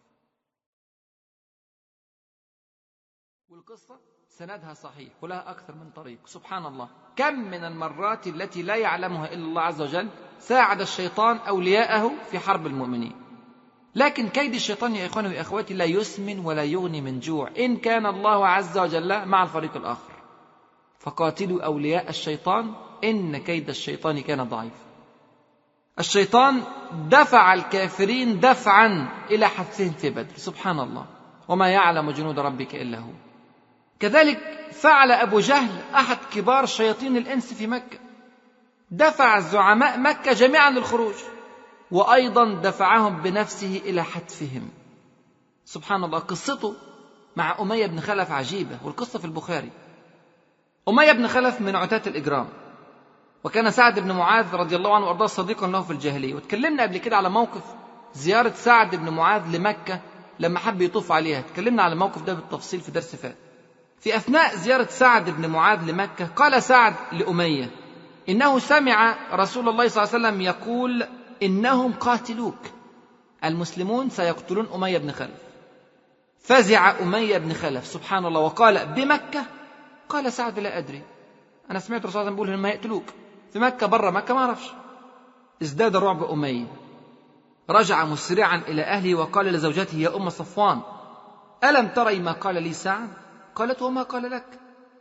والقصة سندها صحيح ولها أكثر من طريق. سبحان الله، كم من المرات التي لا يعلمها إلا الله عز وجل ساعد الشيطان أولياءه في حرب المؤمنين. لكن كيد الشيطان يا إخواني وأخواتي لا يسمن ولا يغني من جوع إن كان الله عز وجل مع الفريق الآخر. فقاتلوا أولياء الشيطان إن كيد الشيطان كان ضعيف. الشيطان دفع الكافرين دفعا إلى حثهم في بدر. سبحان الله، وما يعلم جنود ربك إلا هو. كذلك فعل أبو جهل أحد كبار شياطين الإنس في مكة، دفع زعماء مكة جميعا للخروج، وأيضا دفعهم بنفسه إلى حتفهم. سبحان الله، قصته مع أمية بن خلف عجيبة، والقصة في البخاري. أمية بن خلف من عتاة الإجرام، وكان سعد بن معاذ رضي الله عنه وأرضاه صديقا له في الجاهلية. وتكلمنا قبل كده على موقف زيارة سعد بن معاذ لمكة لما حب يطوف عليها، تكلمنا على الموقف ده بالتفصيل في درس فات. في أثناء زيارة سعد بن معاذ لمكة قال سعد لأمية إنه سمع رسول الله صلى الله عليه وسلم يقول إنهم قاتلوك، المسلمون سيقتلون أمية بن خلف. فزع أمية بن خلف سبحان الله وقال بمكة؟ قال سعد لا أدري، أنا سمعت الرسول صلى الله عليه وسلم يقول إنهم يقتلوك في مكة، برا مكة ما أعرفش. ازداد رعب أمية، رجع مسرعا إلى أهله وقال لزوجته يا أم صفوان ألم تري ما قال لي سعد؟ قالت وما قال لك؟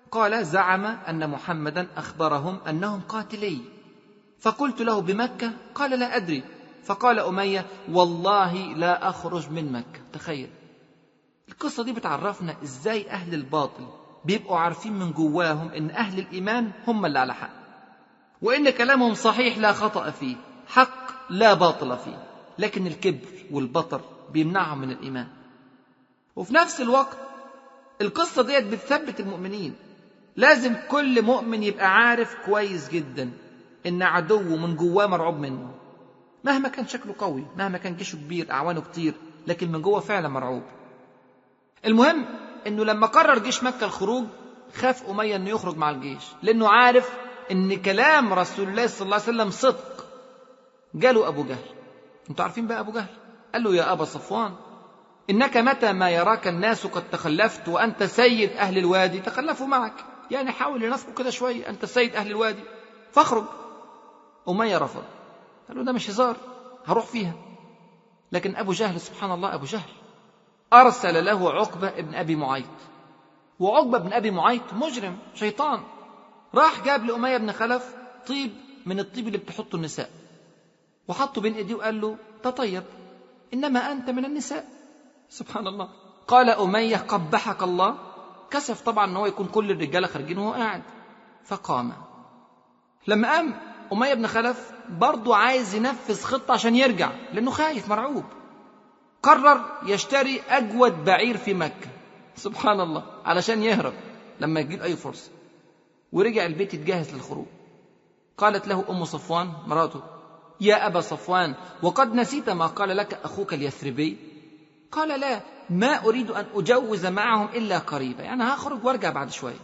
قال: زعم أن محمدا أخبرهم أنهم قاتلي. فقلت له: بمكة؟ قال: لا أدري. فقال أمية: والله لا أخرج من مكة. تخيل القصة دي بتعرفنا إزاي أهل الباطل بيبقوا عارفين من جواهم إن أهل الإيمان هم اللي على حق، وإن كلامهم صحيح لا خطأ فيه، حق لا باطل فيه، لكن الكبر والبطر بيمنعهم من الإيمان. وفي نفس الوقت القصة ديت بتثبت المؤمنين. لازم كل مؤمن يبقى عارف كويس جدا إن عدوه من جواه مرعوب منه، مهما كان شكله قوي، مهما كان جيشه كبير، أعوانه كتير، لكن من جوه فعلا مرعوب. المهم إنه لما قرر جيش مكة الخروج، خاف أمية إنه يخرج مع الجيش، لأنه عارف إن كلام رسول الله صلى الله عليه وسلم صدق. جاله أبو جهل، أنتوا عارفين بقى أبو جهل، قال له: يا أبا صفوان، إنك متى ما يراك الناس قد تخلفت وأنت سيد أهل الوادي تخلفوا معك، يعني حاول ينافقوا كده شوية، أنت سيد أهل الوادي فاخرج. أمية رفض، قال له: ده مش هزار، هروح فيها. لكن أبو جهل، سبحان الله، أبو جهل أرسل له عقبة ابن أبي معيط، وعقبة ابن أبي معيط مجرم شيطان، راح جاب لأمية بن خلف طيب من الطيب اللي بتحطه النساء، وحطه بين إيديه وقال له: تطيب، إنما أنت من النساء. سبحان الله. قال أمية: قبحك الله. كسف طبعا أنه يكون كل الرجالة خارجين وهو قاعد، فقام. لما قام أمية بن خلف برضو عايز ينفذ خطة عشان يرجع، لأنه خايف مرعوب. قرر يشتري أجود بعير في مكة، سبحان الله، علشان يهرب لما يجيب أي فرصة. ورجع البيت يتجهز للخروج. قالت له أم صفوان مراته: يا أبا صفوان، وقد نسيت ما قال لك أخوك اليثربي؟ قال: لا، ما أريد أن أجوز معهم إلا قريبا، يعني هخرج وارجع بعد شوية.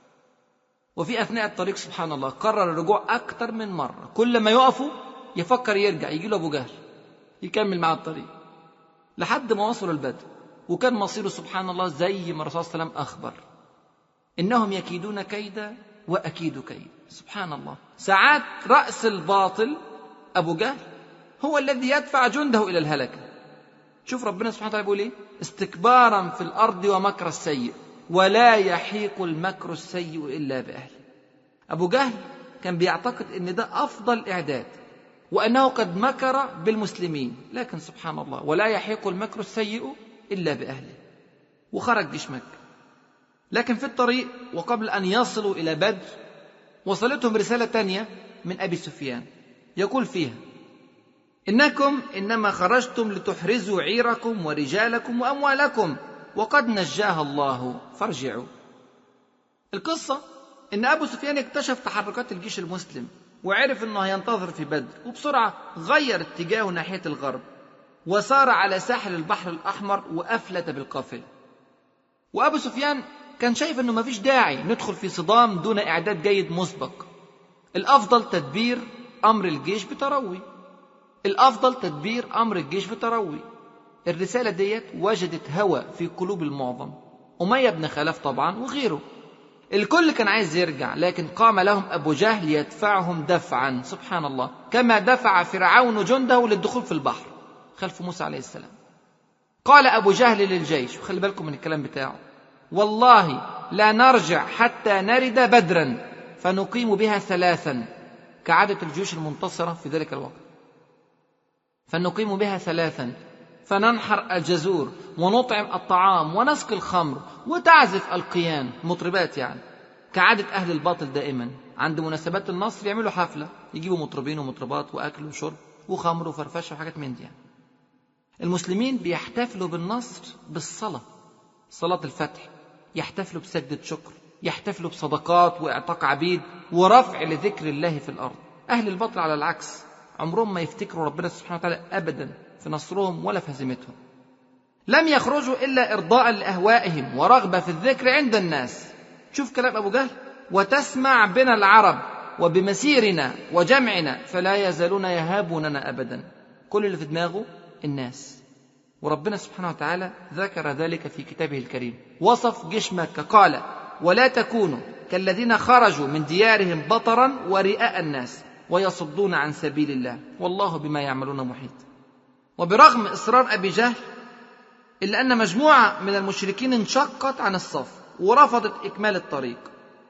وفي أثناء الطريق سبحان الله قرر الرجوع أكتر من مرة، كل ما يقفوا يفكر يرجع، يجي له أبو جهل يكمل مع الطريق لحد ما وصلوا البدر. وكان مصيره سبحان الله زي ما الرسول صلى الله عليه وسلم أخبر: إنهم يكيدون كيدا وأكيد كيد. سبحان الله. ساعات رأس الباطل أبو جهل هو الذي يدفع جنده إلى الهلكة. شوف ربنا سبحانه وتعالى بيقول إيه: استكبارا في الأرض ومكر السيء ولا يحيق المكر السيء إلا بأهله. أبو جهل كان بيعتقد إن ده أفضل إعداد، وأنه قد مكر بالمسلمين، لكن سبحان الله ولا يحيق المكر السيء إلا بأهله. وخرج جيش مكة، لكن في الطريق وقبل أن يصلوا إلى بدر وصلتهم رسالة تانية من أبي سفيان يقول فيها: إنكم إنما خرجتم لتحرزوا عيركم ورجالكم وأموالكم، وقد نجاها الله فارجعوا. القصة إن أبو سفيان اكتشف تحركات الجيش المسلم وعرف أنه هينتظر في بدر، وبسرعة غير اتجاهه ناحية الغرب وسار على ساحل البحر الأحمر وأفلت بالقافلة. وأبو سفيان كان شايف أنه مفيش داعي ندخل في صدام دون إعداد جيد مسبق، الأفضل تدبير أمر الجيش بتروي، الأفضل تدبير أمر الجيش بتروي. الرسالة ديت وجدت هوى في قلوب المعظم، أمية بن خلف طبعا وغيره. الكل كان عايز يرجع، لكن قام لهم أبو جهل يدفعهم دفعا، سبحان الله، كما دفع فرعون جنده للدخول في البحر خلف موسى عليه السلام. قال أبو جهل للجيش، وخلي بالكم من الكلام بتاعه: والله لا نرجع حتى نرد بدرا فنقيم بها 3، كعادة الجيوش المنتصرة في ذلك الوقت، فنقيم بها 3، فننحر الجزور ونطعم الطعام ونسقي الخمر وتعزف القيان، مطربات يعني، كعادة أهل الباطل دائما عند مناسبات النصر يعملوا حفلة، يجيبوا مطربين ومطربات وأكل وشرب وخمر وفرفشة وحاجات من دي يعني. المسلمين بيحتفلوا بالنصر بالصلاة، صلاة الفتح، يحتفلوا بسجدة شكر، يحتفلوا بصدقات وإعتاق عبيد ورفع لذكر الله في الأرض. أهل الباطل على العكس عمرهم ما يفتكروا ربنا سبحانه وتعالى أبدا في نصرهم ولا في هزيمتهم. لم يخرجوا إلا إرضاء لأهوائهم ورغبة في الذكر عند الناس. شوف كلام أبو جهل: وتسمع بنا العرب وبمسيرنا وجمعنا فلا يزالون يهابوننا أبدا. كل اللي في دماغه الناس. وربنا سبحانه وتعالى ذكر ذلك في كتابه الكريم، وصف جيش مكة قال: ولا تكونوا كالذين خرجوا من ديارهم بطرا ورئاء الناس ويصدون عن سبيل الله والله بما يعملون محيط. وبرغم إصرار أبي جهل إلا أن مجموعة من المشركين انشقت عن الصف ورفضت إكمال الطريق،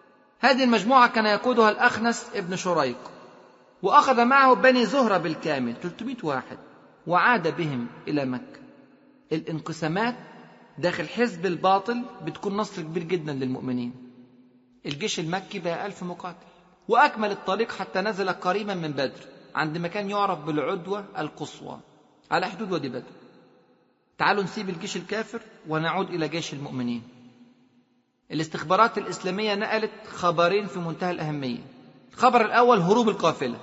هذه المجموعة كان يقودها الأخنس ابن شريق، وأخذ معه بني زهرة بالكامل 300 واحد وعاد بهم إلى مكة. الانقسامات داخل حزب الباطل بتكون نصر كبير جدا للمؤمنين. الجيش المكي بقى 1000 مقاتل، وأكمل الطريق حتى نزل قريبا من بدر عند مكان يعرف بالعدوة القصوى على حدود وادي بدر. تعالوا نسيب الجيش الكافر ونعود إلى جيش المؤمنين. الاستخبارات الإسلامية نقلت خبرين في منتهى الأهمية. الخبر الأول هروب القافلة،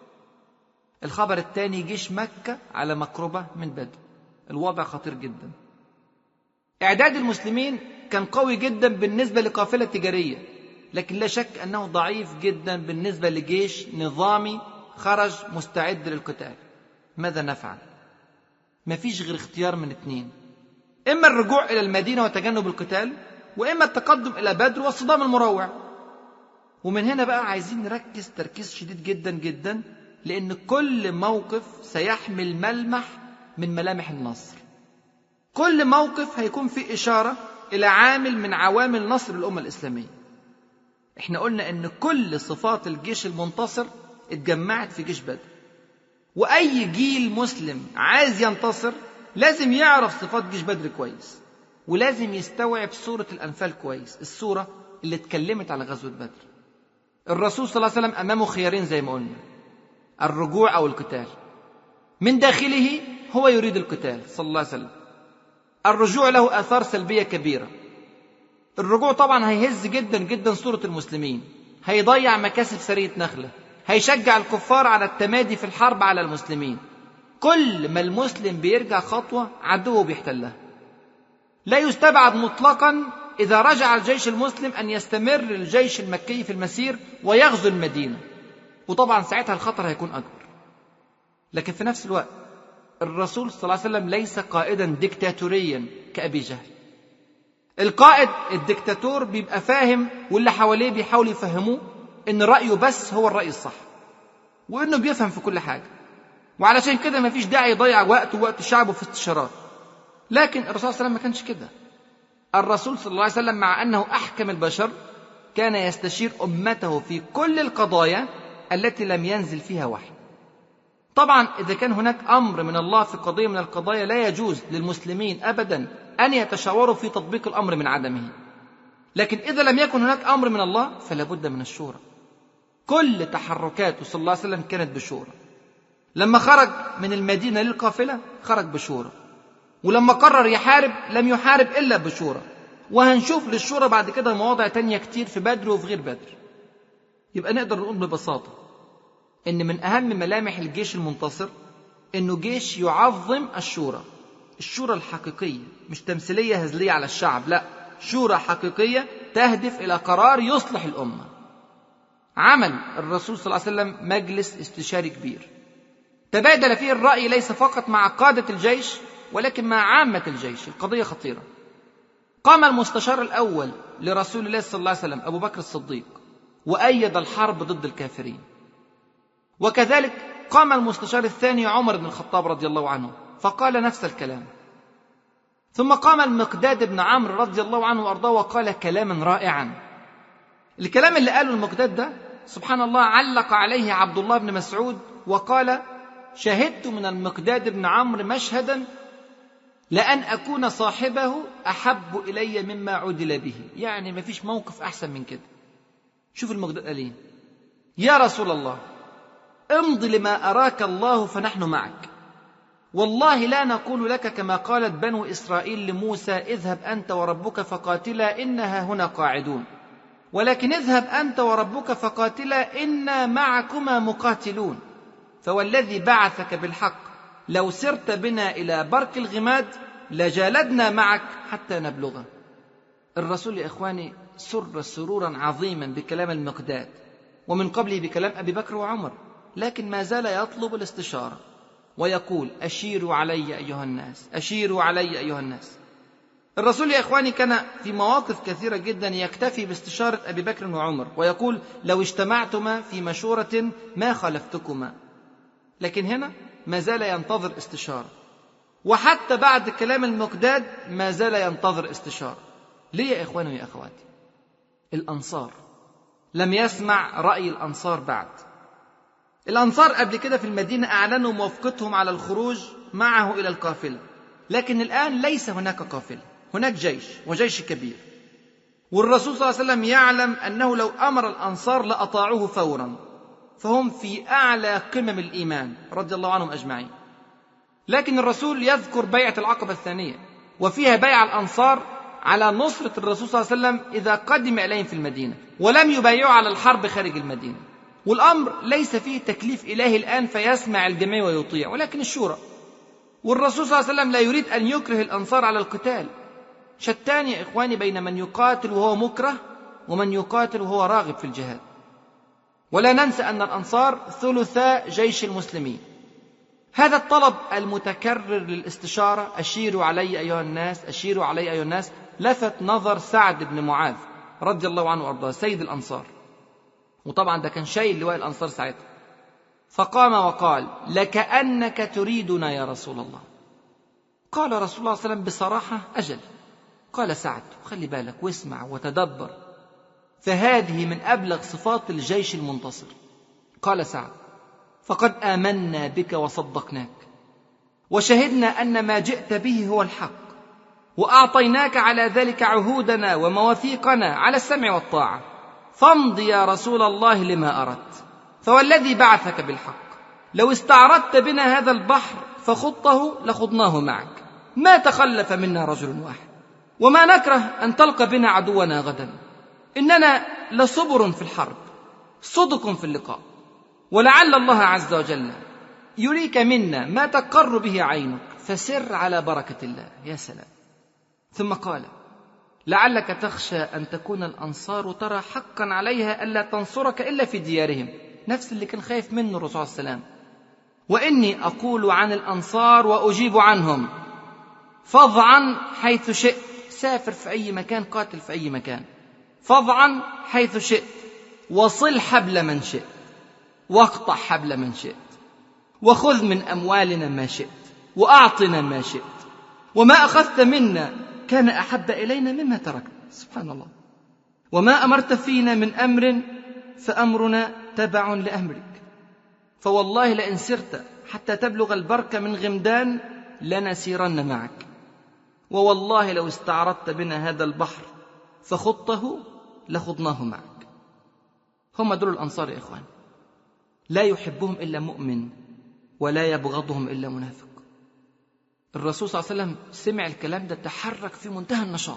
الخبر الثاني جيش مكة على مقربة من بدر. الوضع خطير جدا. إعداد المسلمين كان قوي جدا بالنسبة لقافلة تجارية، لكن لا شك أنه ضعيف جدا بالنسبة لجيش نظامي خرج مستعد للقتال. ماذا نفعل؟ ما فيش غير اختيار من اثنين: إما الرجوع إلى المدينة وتجنب القتال، وإما التقدم إلى بدر والصدام المروع. ومن هنا بقى عايزين نركز تركيز شديد جدا جدا، لأن كل موقف سيحمل ملمح من ملامح النصر. كل موقف هيكون فيه إشارة إلى عامل من عوامل نصر الأمة الإسلامية. احنا قلنا ان كل صفات الجيش المنتصر اتجمعت في جيش بدر، وأي جيل مسلم عايز ينتصر لازم يعرف صفات جيش بدر كويس، ولازم يستوعب سورة الأنفال كويس، السورة اللي اتكلمت على غزوة بدر. الرسول صلى الله عليه وسلم أمامه خيارين زي ما قلنا: الرجوع أو القتال. من داخله هو يريد القتال صلى الله عليه وسلم. الرجوع له آثار سلبية كبيرة. الرجوع طبعا هيهز جدا جدا صورة المسلمين، هيضيع مكاسب سرية نخلة، هيشجع الكفار على التمادي في الحرب على المسلمين. كل ما المسلم بيرجع خطوة عدوه بيحتلها. لا يستبعد مطلقا إذا رجع الجيش المسلم أن يستمر الجيش المكي في المسير ويغزو المدينة، وطبعا ساعتها الخطر هيكون أكبر. لكن في نفس الوقت الرسول صلى الله عليه وسلم ليس قائدا ديكتاتوريا كأبي جهل. القائد الديكتاتور بيبقى فاهم واللي حواليه بيحاولوا يفهموه إن رأيه بس هو الرأي الصح، وإنه بيفهم في كل حاجة، وعلشان كده ما فيش داعي يضيع وقت شعبه في استشارات. لكن الرسول صلى الله عليه وسلم ما كانش كده. الرسول صلى الله عليه وسلم مع أنه أحكم البشر كان يستشير أمته في كل القضايا التي لم ينزل فيها وحي. طبعا إذا كان هناك أمر من الله في قضية من القضايا لا يجوز للمسلمين أبدا أن يتشاوروا في تطبيق الأمر من عدمه. لكن إذا لم يكن هناك أمر من الله فلا بد من الشورى. كل تحركاته صلى الله عليه وسلم كانت بشورى. لما خرج من المدينة للقافلة خرج بشورى، ولما قرر يحارب لم يحارب إلا بشورى. وهنشوف للشورى بعد كده مواضع تانية كتير في بدر وفي غير بدر. يبقى نقدر نقول ببساطة إن من أهم ملامح الجيش المنتصر إنه جيش يعظم الشورى. الشورى الحقيقية، مش تمثيلية هزلية على الشعب، لا، شورى حقيقية تهدف إلى قرار يصلح الأمة. عمل الرسول صلى الله عليه وسلم مجلس استشاري كبير تبادل فيه الرأي ليس فقط مع قادة الجيش ولكن مع عامة الجيش. القضية خطيرة. قام المستشار الأول لرسول الله صلى الله عليه وسلم أبو بكر الصديق وأيد الحرب ضد الكافرين، وكذلك قام المستشار الثاني عمر بن الخطاب رضي الله عنه فقال نفس الكلام. ثم قام المقداد بن عمرو رضي الله عنه وأرضاه وقال كلاما رائعا. الكلام اللي قاله المقداد ده سبحان الله علق عليه عبد الله بن مسعود وقال: شهدت من المقداد بن عمرو مشهدا لأن أكون صاحبه أحب إلي مما عدل به. يعني ما فيش موقف أحسن من كده. شوف المقداد قال إيه: يا رسول الله امض لما أراك الله فنحن معك، والله لا نقول لك كما قالت بنو إسرائيل لموسى اذهب أنت وربك فقاتلا إنها هنا قاعدون، ولكن اذهب أنت وربك فقاتلا إنا معكما مقاتلون، فوالذي بعثك بالحق لو سرت بنا إلى برك الغماد لجالدنا معك حتى نبلغه. الرسول يا إخواني سر سرورا عظيما بكلام المقداد ومن قبله بكلام أبي بكر وعمر، لكن ما زال يطلب الاستشارة ويقول: أشيروا علي أيها الناس، أشيروا علي أيها الناس. الرسول يا إخواني كان في مواقف كثيرة جدا يكتفي باستشارة أبي بكر وعمر ويقول: لو اجتمعتما في مشورة ما خالفتكما. لكن هنا ما زال ينتظر استشارة، وحتى بعد كلام المقداد ما زال ينتظر استشارة. ليه يا إخواني ويا أخواتي؟ الأنصار لم يسمع رأي الأنصار بعد. الأنصار قبل كده في المدينة أعلنوا موافقتهم على الخروج معه إلى القافلة، لكن الآن ليس هناك قافلة، هناك جيش، وجيش كبير، والرسول صلى الله عليه وسلم يعلم أنه لو أمر الأنصار لأطاعوه فورا، فهم في أعلى قمم الإيمان رضي الله عنهم أجمعين. لكن الرسول يذكر بيعة العقبة الثانية، وفيها بيع الأنصار على نصرة الرسول صلى الله عليه وسلم إذا قدم إليهم في المدينة، ولم يبايعوا على الحرب خارج المدينة. والأمر ليس فيه تكليف إلهي الآن فيسمع الجميع ويطيع، ولكن الشورى. والرسول صلى الله عليه وسلم لا يريد أن يكره الأنصار على القتال. شتان يا إخواني بين من يقاتل وهو مكره ومن يقاتل وهو راغب في الجهاد. ولا ننسى أن الأنصار ثلثا جيش المسلمين. هذا الطلب المتكرر للاستشارة، أشيروا علي أيها الناس، أشيروا علي أيها الناس، لفت نظر سعد بن معاذ رضي الله عنه وأرضاه سيد الأنصار، وطبعا ده كان شايل لواء الأنصار ساعتها. فقام وقال: لكأنك تريدنا يا رسول الله. قال رسول الله صلى الله عليه وسلم بصراحة: أجل. قال سعد: خلي بالك واسمع وتدبر، فهذه من أبلغ صفات الجيش المنتصر. قال سعد: فقد آمنا بك وصدقناك، وشهدنا أن ما جئت به هو الحق، وأعطيناك على ذلك عهودنا ومواثيقنا على السمع والطاعة، فامض يا رسول الله لما أردت، فوالذي بعثك بالحق لو استعرضت بنا هذا البحر فخضته لخضناه معك، ما تخلف منا رجل واحد، وما نكره أن تلقى بنا عدونا غدا، إننا لصبر في الحرب صدق في اللقاء، ولعل الله عز وجل يريك منا ما تقر به عينك، فسر على بركة الله. يا سلام. ثم قال: لعلك تخشى أن تكون الأنصار ترى حقا عليها ألا تنصرك إلا في ديارهم، نفس اللي كان خايف منه الرسول صلى الله عليه وسلم. وإني أقول عن الأنصار وأجيب عنهم، فاضعا حيث شئت، سافر في أي مكان، قاتل في أي مكان، فاضعا حيث شئت، وصل حبل من شئت، واقطع حبل من شئت، وخذ من أموالنا ما شئت، وأعطنا ما شئت، وما أخذت منا كان أحب إلينا مما تركنا. سبحان الله. وما أمرت فينا من أمر فأمرنا تبع لأمرك، فوالله لئن سرت حتى تبلغ البرك من غمدان لنسيرن معك، ووالله لو استعرضت بنا هذا البحر فخضته لخضناه معك. هم دول الأنصار يا إخوان، لا يحبهم إلا مؤمن ولا يبغضهم إلا منافق. الرسول صلى الله عليه وسلم سمع الكلام ده تحرك في منتهى النشاط،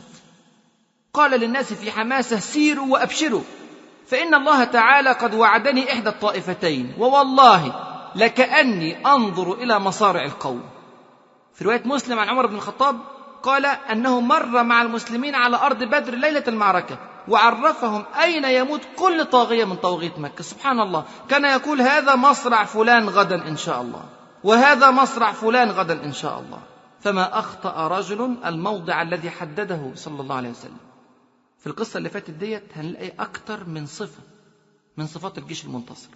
قال للناس في حماسة: سيروا وأبشروا، فإن الله تعالى قد وعدني إحدى الطائفتين، ووالله لكأني أنظر إلى مصارع القوم. في رواية مسلم عن عمر بن الخطاب قال أنه مر مع المسلمين على أرض بدر ليلة المعركة، وعرفهم أين يموت كل طاغية من طواغيت مكة. سبحان الله. كان يقول: هذا مصرع فلان غدا إن شاء الله، وهذا مصرع فلان غدا إن شاء الله. فما أخطأ رجل الموضع الذي حدده صلى الله عليه وسلم. في القصة اللي فاتت ديت هنلاقي أكتر من صفة من صفات الجيش المنتصر.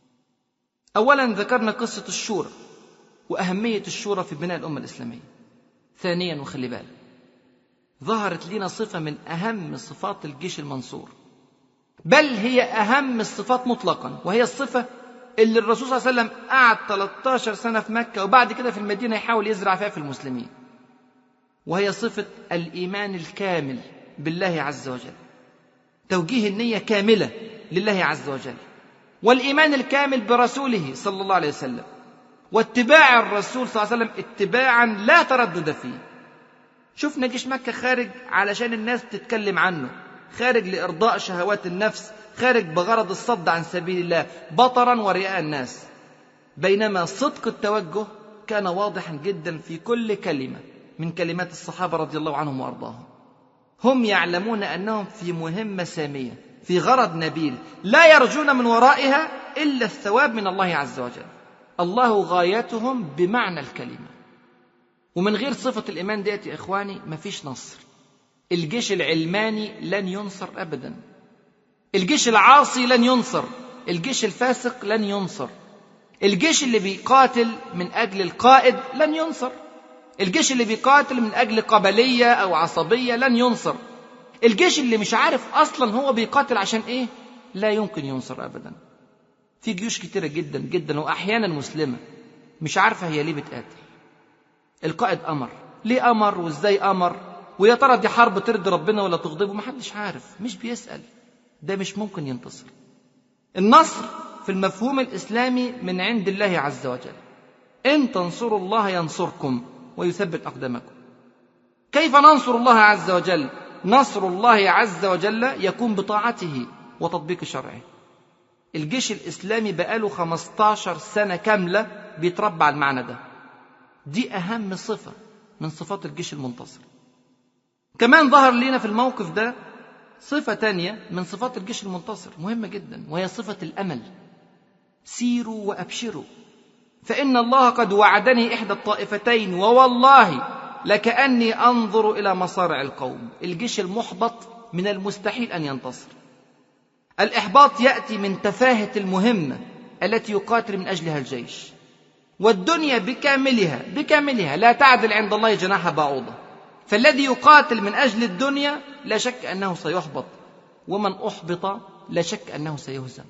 أولا ذكرنا قصة الشورى وأهمية الشورى في بناء الأمة الإسلامية. ثانيا، وخلي بالك، ظهرت لنا صفة من أهم صفات الجيش المنصور، بل هي أهم الصفات مطلقا، وهي الصفة اللي الرسول صلى الله عليه وسلم قعد 13 سنة في مكة وبعد كده في المدينة يحاول يزرع فيها في المسلمين، وهي صفة الإيمان الكامل بالله عز وجل، توجيه النية كاملة لله عز وجل، والإيمان الكامل برسوله صلى الله عليه وسلم، واتباع الرسول صلى الله عليه وسلم اتباعا لا تردد فيه. شفنا جيش مكة خارج علشان الناس تتكلم عنه، خارج لإرضاء شهوات النفس، خارج بغرض الصد عن سبيل الله بطرا ورئاء الناس، بينما صدق التوجه كان واضحا جدا في كل كلمة من كلمات الصحابة رضي الله عنهم وأرضاهم. هم يعلمون أنهم في مهمة سامية، في غرض نبيل، لا يرجون من ورائها إلا الثواب من الله عز وجل. الله غايتهم بمعنى الكلمة. ومن غير صفة الإيمان ديت يا إخواني مفيش نصر. الجيش العلماني لن ينصر أبدا، الجيش العاصي لن ينصر، الجيش الفاسق لن ينصر، الجيش اللي بيقاتل من أجل القائد لن ينصر، الجيش اللي بيقاتل من أجل قبلية أو عصبية لن ينصر، الجيش اللي مش عارف أصلا هو بيقاتل عشان إيه لا يمكن ينصر أبدا. في جيوش كتيرة جدا جدا وأحيانا مسلمة مش عارفة هي ليه بتقاتل. القائد أمر، ليه أمر وإزاي أمر، ويا ترى دي حرب ترضي ربنا ولا تغضبه، محدش عارف، مش بيسأل. ده مش ممكن ينتصر. النصر في المفهوم الإسلامي من عند الله عز وجل. إن تنصروا الله ينصركم ويثبت أقدامكم. كيف ننصر الله عز وجل؟ نصر الله عز وجل يكون بطاعته وتطبيق شرعه. الجيش الإسلامي بقاله 15 سنة كاملة بيتربى على المعنى ده. دي أهم صفة من صفات الجيش المنتصر. كمان ظهر لنا في الموقف ده صفة تانية من صفات الجيش المنتصر مهمة جدا، وهي صفة الأمل. سيروا وأبشروا فإن الله قد وعدني إحدى الطائفتين ووالله لكأني أنظر إلى مصارع القوم. الجيش المحبط من المستحيل أن ينتصر. الإحباط يأتي من تفاهة المهمة التي يقاتل من أجلها الجيش، والدنيا بكاملها لا تعدل عند الله جناح بعوضة. فالذي يقاتل من أجل الدنيا لا شك أنه سيحبط، ومن أحبط لا شك أنه سيهزم.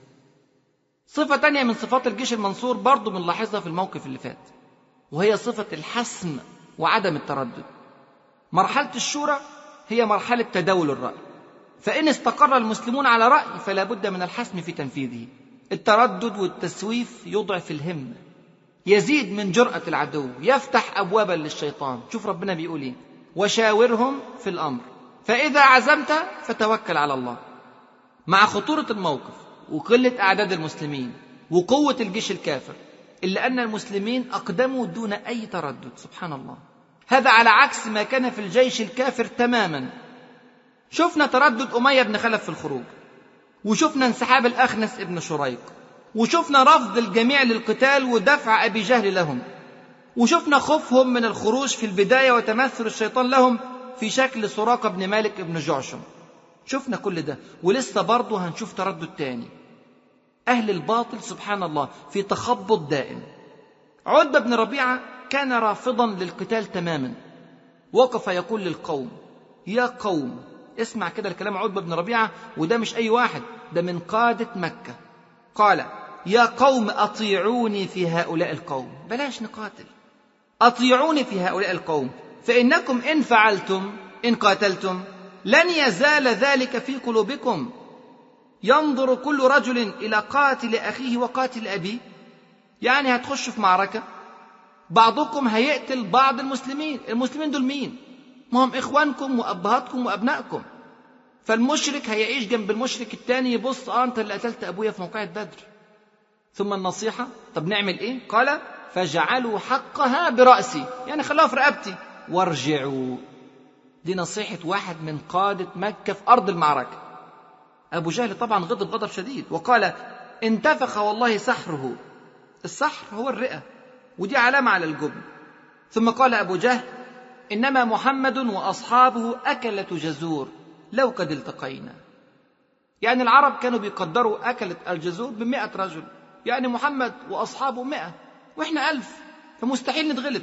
صفة تانية من صفات الجيش المنصور برضو بنلاحظها في الموقف اللي فات، وهي صفة الحسم وعدم التردد. مرحلة الشورى هي مرحلة تداول الرأي، فإن استقر المسلمون على رأي فلا بد من الحسم في تنفيذه. التردد والتسويف يضعف الهمة، يزيد من جرأة العدو، يفتح أبوابا للشيطان. شوف ربنا بيقول إيه: وشاورهم في الأمر فإذا عزمت فتوكل على الله. مع خطورة الموقف وقلة أعداد المسلمين وقوة الجيش الكافر، إلا أن المسلمين أقدموا دون أي تردد. سبحان الله، هذا على عكس ما كان في الجيش الكافر تماما. شفنا تردد أمية بن خلف في الخروج، وشفنا انسحاب الأخنس ابن شريق، وشفنا رفض الجميع للقتال ودفع أبي جهل لهم، وشفنا خوفهم من الخروج في البداية وتمثل الشيطان لهم في شكل سراقة بن مالك ابن جعشم. شفنا كل ده، ولسه برضه هنشوف تردد تاني. أهل الباطل سبحان الله في تخبط دائم. عتبة بن ربيعة كان رافضا للقتال تماما، وقف يقول للقوم: يا قوم، اسمع كده الكلام عتبة بن ربيعة، وده مش أي واحد، ده من قادة مكة. قال: يا قوم أطيعوني في هؤلاء القوم. بلاش نقاتل، أطيعوني في هؤلاء القوم، فإنكم إن فعلتم، إن قاتلتم، لن يزال ذلك في قلوبكم. ينظر كل رجل إلى قاتل أخيه وقاتل أبيه. يعني هتخشوا في معركة، بعضكم هيقتل بعض المسلمين. المسلمين دول مين؟ ما هم إخوانكم وأبهاتكم وأبنائكم. فالمشرك هيعيش جنب المشرك التاني يبص: أنت اللي قتلت أبويا في موقعة بدر. ثم النصيحة: طب نعمل إيه؟ قال: فاجعلوا حقها برأسي، يعني خلوها في رقبتي، وارجعوا. دي نصيحة واحد من قادة مكة في أرض المعركة. أبو جهل طبعا غضب غضب شديد وقال: انتفخ والله سحره. السحر هو الرئة، ودي علامة على الجبن. ثم قال أبو جهل: إنما محمد وأصحابه أكلة جزور لو قد التقينا. يعني العرب كانوا بيقدروا أكلة الجزور ب100 رجل، يعني محمد وأصحابه 100 وإحنا 1000، فمستحيل نتغلب.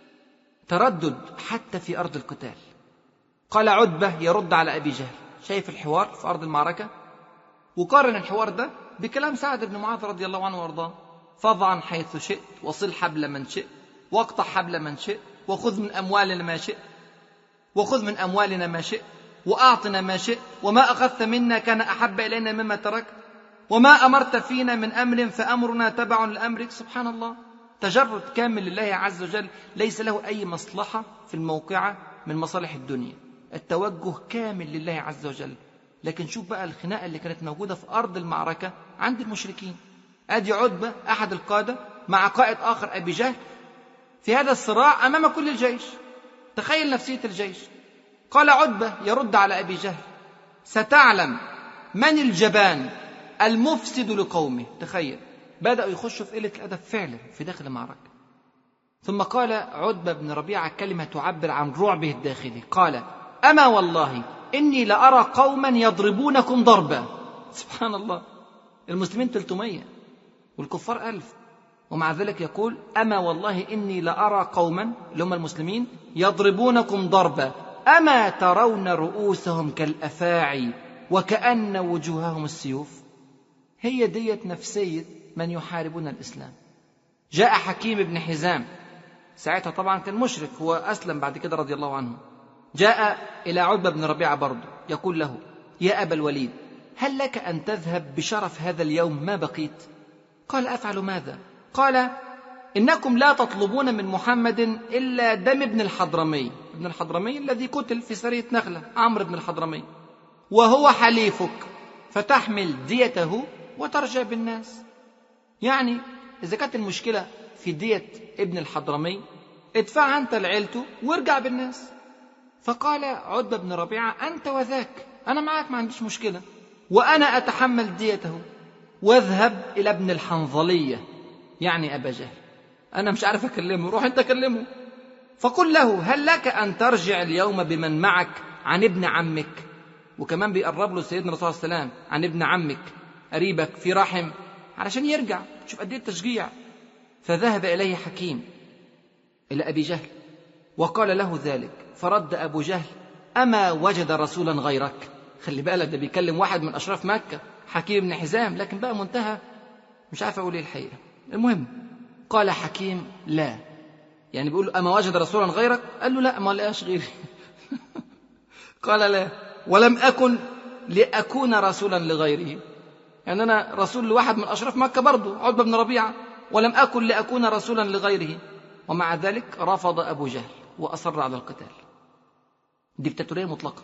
تردد حتى في أرض القتال. قال عتبة يرد على أبي جهل: شايف الحوار في أرض المعركة؟ وقارن الحوار ده بكلام سعد بن معاذ رضي الله عنه وارضاه: فاضعا حيث شئت، وصل حبل من شئت، واقطع حبل من شئت، وخذ من أموالنا ما شئت، وخذ من أموالنا ما شئت، وأعطنا ما شئت، وما أخذت منا كان أحب إلينا مما تركت، وما أمرت فينا من أمر فأمرنا تبع لأمرك. سبحان الله، تجرد كامل لله عز وجل، ليس له أي مصلحة في الموقعة من مصالح الدنيا، التوجه كامل لله عز وجل. لكن شوف بقى الخناقة اللي كانت موجودة في أرض المعركة عند المشركين. أدي عتبة أحد القادة مع قائد آخر أبي جهل في هذا الصراع أمام كل الجيش. تخيل نفسية الجيش. قال عتبة يرد على أبي جهل: ستعلم من الجبان المفسد لقومه. تخيل، بدأوا يخشوا في قلة الأدب فعلا في داخل المعركة. ثم قال عتبة بن ربيعة كلمة تعبر عن رعبه الداخلي. قال: أما والله إني لأرى قوما يضربونكم ضربا. سبحان الله، المسلمين 300 والكفار 1000، ومع ذلك يقول: أما والله إني لأرى قوما، اللي هم المسلمين، يضربونكم ضربا أما ترون رؤوسهم كالأفاعي وكأن وجوههم السيوف. هي دية نفسية من يحاربون الإسلام. جاء حكيم بن حزام، ساعتها طبعا كان مشرك، هو أسلم بعد كده رضي الله عنه، جاء إلى عتبة بن ربيعة برضه يقول له: يا أبا الوليد، هل لك أن تذهب بشرف هذا اليوم ما بقيت؟ قال: أفعل ماذا؟ قال: إنكم لا تطلبون من محمد إلا دم ابن الحضرمي، ابن الحضرمي الذي قتل في سرية نخلة، عمرو بن الحضرمي، وهو حليفك، فتحمل ديته وترجع بالناس. يعني إذا كانت المشكلة في دية ابن الحضرمي، ادفع أنت لعيلته وارجع بالناس. فقال عتبة بن ربيعة: أنت وذاك، أنا معك ما عنديش مشكلة، وأنا أتحمل ديته، واذهب إلى ابن الحنظلية، يعني أبا جهل، أنا مش عارف أكلمه، روح أنت كلمه، فقل له: هل لك أن ترجع اليوم بمن معك عن ابن عمك؟ وكمان بيقرب له سيدنا الرسول صلى الله عليه وسلم: عن ابن عمك قريبك في رحم، علشان يرجع. شوف قد ايه التشجيع. فذهب إليه حكيم إلى أبي جهل وقال له ذلك، فرد أبو جهل: أما وجد رسولا غيرك؟ خلي بالك، ده بيكلم واحد من أشراف مكة، حكيم بن حزام، لكن بقى منتهى مش عارف أقول إيه الحقيقة. المهم قال حكيم: لا، يعني بيقول أما وجد رسولا غيرك؟ قال له: لا، ما لقاش غيري. قال: لا، ولم أكن لأكون رسولا لغيره، يعني أنا رسول لواحد من أشراف مكة برضو، عتبة بن ربيعة، ولم أكن لأكون رسولا لغيره. ومع ذلك رفض أبو جهل وأصر على القتال. ديكتاتورية مطلقة.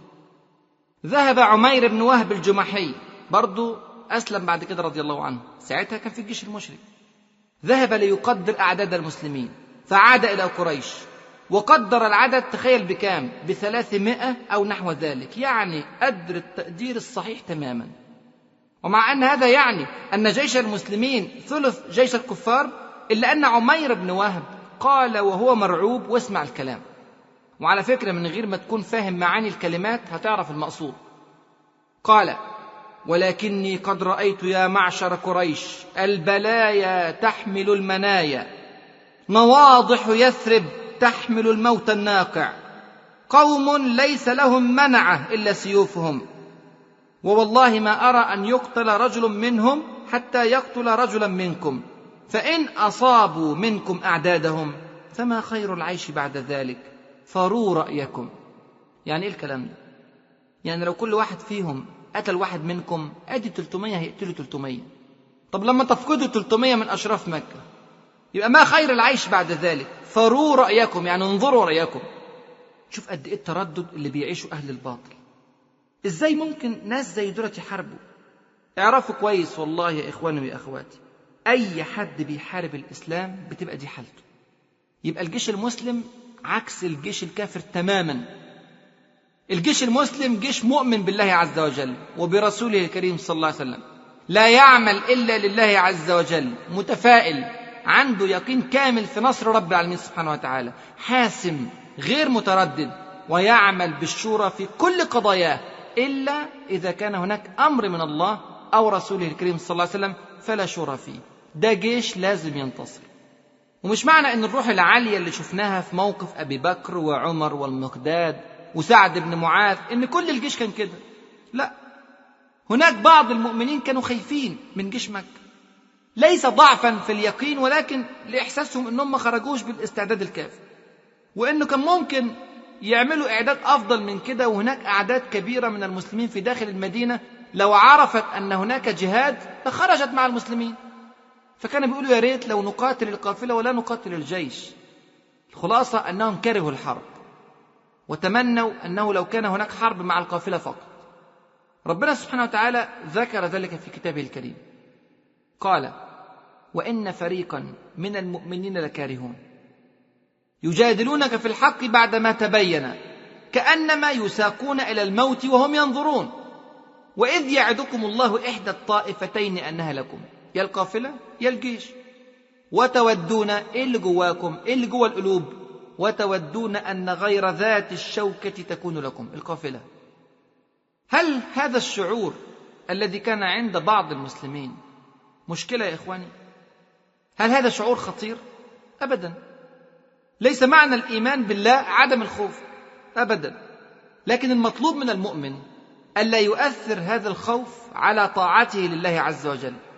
ذهب عمير بن وهب الجمحي، برضو أسلم بعد كده رضي الله عنه، ساعتها كان في الجيش المشرك، ذهب ليقدر أعداد المسلمين، فعاد إلى قريش وقدر العدد، تخيل بكام؟ ب300 أو نحو ذلك، يعني قدر التقدير الصحيح تماما. ومع أن هذا يعني أن جيش المسلمين ثلث جيش الكفار، إلا أن عمير بن وهب قال وهو مرعوب، واسمع الكلام، وعلى فكرة من غير ما تكون فاهم معاني الكلمات هتعرف المقصود. قال: ولكني قد رأيت يا معشر قريش البلايا تحمل المنايا، نواضح يثرب تحمل الموت الناقع، قوم ليس لهم منعة إلا سيوفهم، ووالله ما أرى أن يقتل رجل منهم حتى يقتل رجلا منكم، فإن أصابوا منكم أعدادهم فما خير العيش بعد ذلك، فروا رأيكم. يعني إيه الكلام ده؟ يعني لو كل واحد فيهم قتل واحد منكم، أدي 300 هيقتلوا 300. طب لما تفقدوا 300 من أشراف مكة، يبقى ما خير العيش بعد ذلك، فروا رأيكم، يعني انظروا رأيكم. شوف قد إيه التردد اللي بيعيشوا أهل الباطل. إزاي ممكن ناس زي دول يحاربوا؟ اعرفوا كويس والله يا إخواني ويا أخواتي، أي حد بيحارب الإسلام بتبقى دي حالته. يبقى الجيش المسلم عكس الجيش الكافر تماما. الجيش المسلم جيش مؤمن بالله عز وجل وبرسوله الكريم صلى الله عليه وسلم، لا يعمل إلا لله عز وجل، متفائل، عنده يقين كامل في نصر رب العالمين سبحانه وتعالى، حاسم غير متردد، ويعمل بالشورى في كل قضاياه، إلا إذا كان هناك أمر من الله أو رسوله الكريم صلى الله عليه وسلم فلا شورى فيه. ده جيش لازم ينتصر. ومش معنى أن الروح العالية اللي شفناها في موقف أبي بكر وعمر والمقداد وسعد بن معاذ إن كل الجيش كان كده، لا، هناك بعض المؤمنين كانوا خايفين من جيش مكة، ليس ضعفا في اليقين، ولكن لإحساسهم أنهم ما خرجوش بالاستعداد الكافي، وأنه كان ممكن يعملوا إعداد أفضل من كده، وهناك أعداد كبيرة من المسلمين في داخل المدينة لو عرفت أن هناك جهاد لخرجت مع المسلمين. فكانوا بيقولوا يا ريت لو نقاتل القافلة ولا نقاتل الجيش. الخلاصة أنهم كرهوا الحرب وتمنوا أنه لو كان هناك حرب مع القافلة فقط. ربنا سبحانه وتعالى ذكر ذلك في كتابه الكريم، قال: وإن فريقا من المؤمنين لكارهون يجادلونك في الحق بعدما تبين كأنما يساقون إلى الموت وهم ينظرون، وإذ يعدكم الله إحدى الطائفتين أنها لكم، يا القافلة يا الجيش، وتودون، إيه اللي جواكم، إيه اللي جوا القلوب، وتودون أن غير ذات الشوكة تكون لكم، القافلة. هل هذا الشعور الذي كان عند بعض المسلمين مشكلة يا إخواني؟ هل هذا شعور خطير؟ أبدا. ليس معنى الإيمان بالله عدم الخوف أبدا، لكن المطلوب من المؤمن ألا يؤثر هذا الخوف على طاعته لله عز وجل،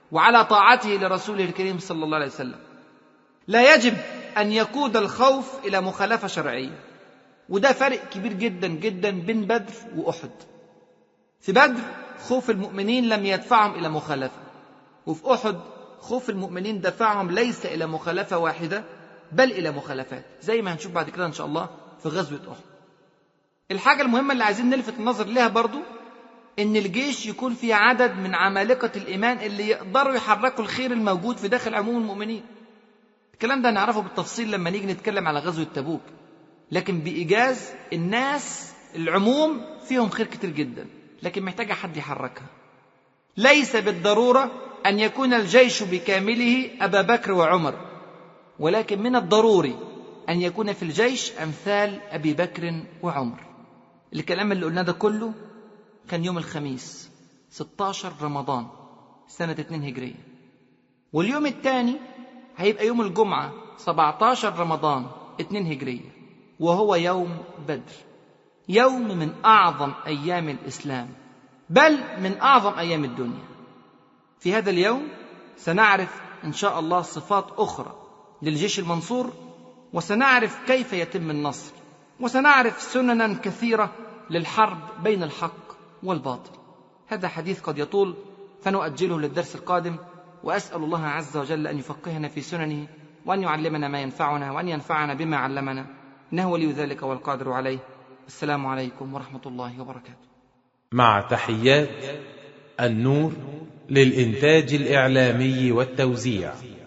وعلى طاعته لرسوله الكريم صلى الله عليه وسلم. لا يجب أن يقود الخوف إلى مخالفة شرعية، وده فرق كبير جدا جدا بين بدر وأحد. في بدر خوف المؤمنين لم يدفعهم إلى مخالفة، وفي أحد خوف المؤمنين دفعهم ليس إلى مخالفة واحدة بل إلى مخالفات، زي ما هنشوف بعد كده إن شاء الله في غزوة أحد. الحاجة المهمة اللي عايزين نلفت النظر لها برضو إن الجيش يكون فيه عدد من عمالقة الإيمان اللي يقدروا يحركوا الخير الموجود في داخل عموم المؤمنين. الكلام ده نعرفه بالتفصيل لما نيجي نتكلم على غزوة تبوك، لكن بإيجاز الناس العموم فيهم خير كتير جدا، لكن محتاجة حد يحركها. ليس بالضرورة أن يكون الجيش بكامله أبا بكر وعمر، ولكن من الضروري أن يكون في الجيش أمثال أبي بكر وعمر. الكلام اللي قلنا ده كله كان يوم الخميس 16 رمضان سنة 2 هجرية، واليوم الثاني هيبقى يوم الجمعة 17 رمضان 2 هجرية، وهو يوم بدر، يوم من أعظم أيام الإسلام، بل من أعظم أيام الدنيا. في هذا اليوم سنعرف إن شاء الله صفات أخرى للجيش المنصور، وسنعرف كيف يتم النصر، وسنعرف سننا كثيرة للحرب بين الحق والباطل. هذا حديث قد يطول فنؤجله للدرس القادم، وأسأل الله عز وجل أن يفقهنا في سننه، وأن يعلمنا ما ينفعنا، وأن ينفعنا بما علمنا، إنه ولي ذلك والقادر عليه. السلام عليكم ورحمة الله وبركاته. مع تحيات النور للإنتاج الإعلامي والتوزيع.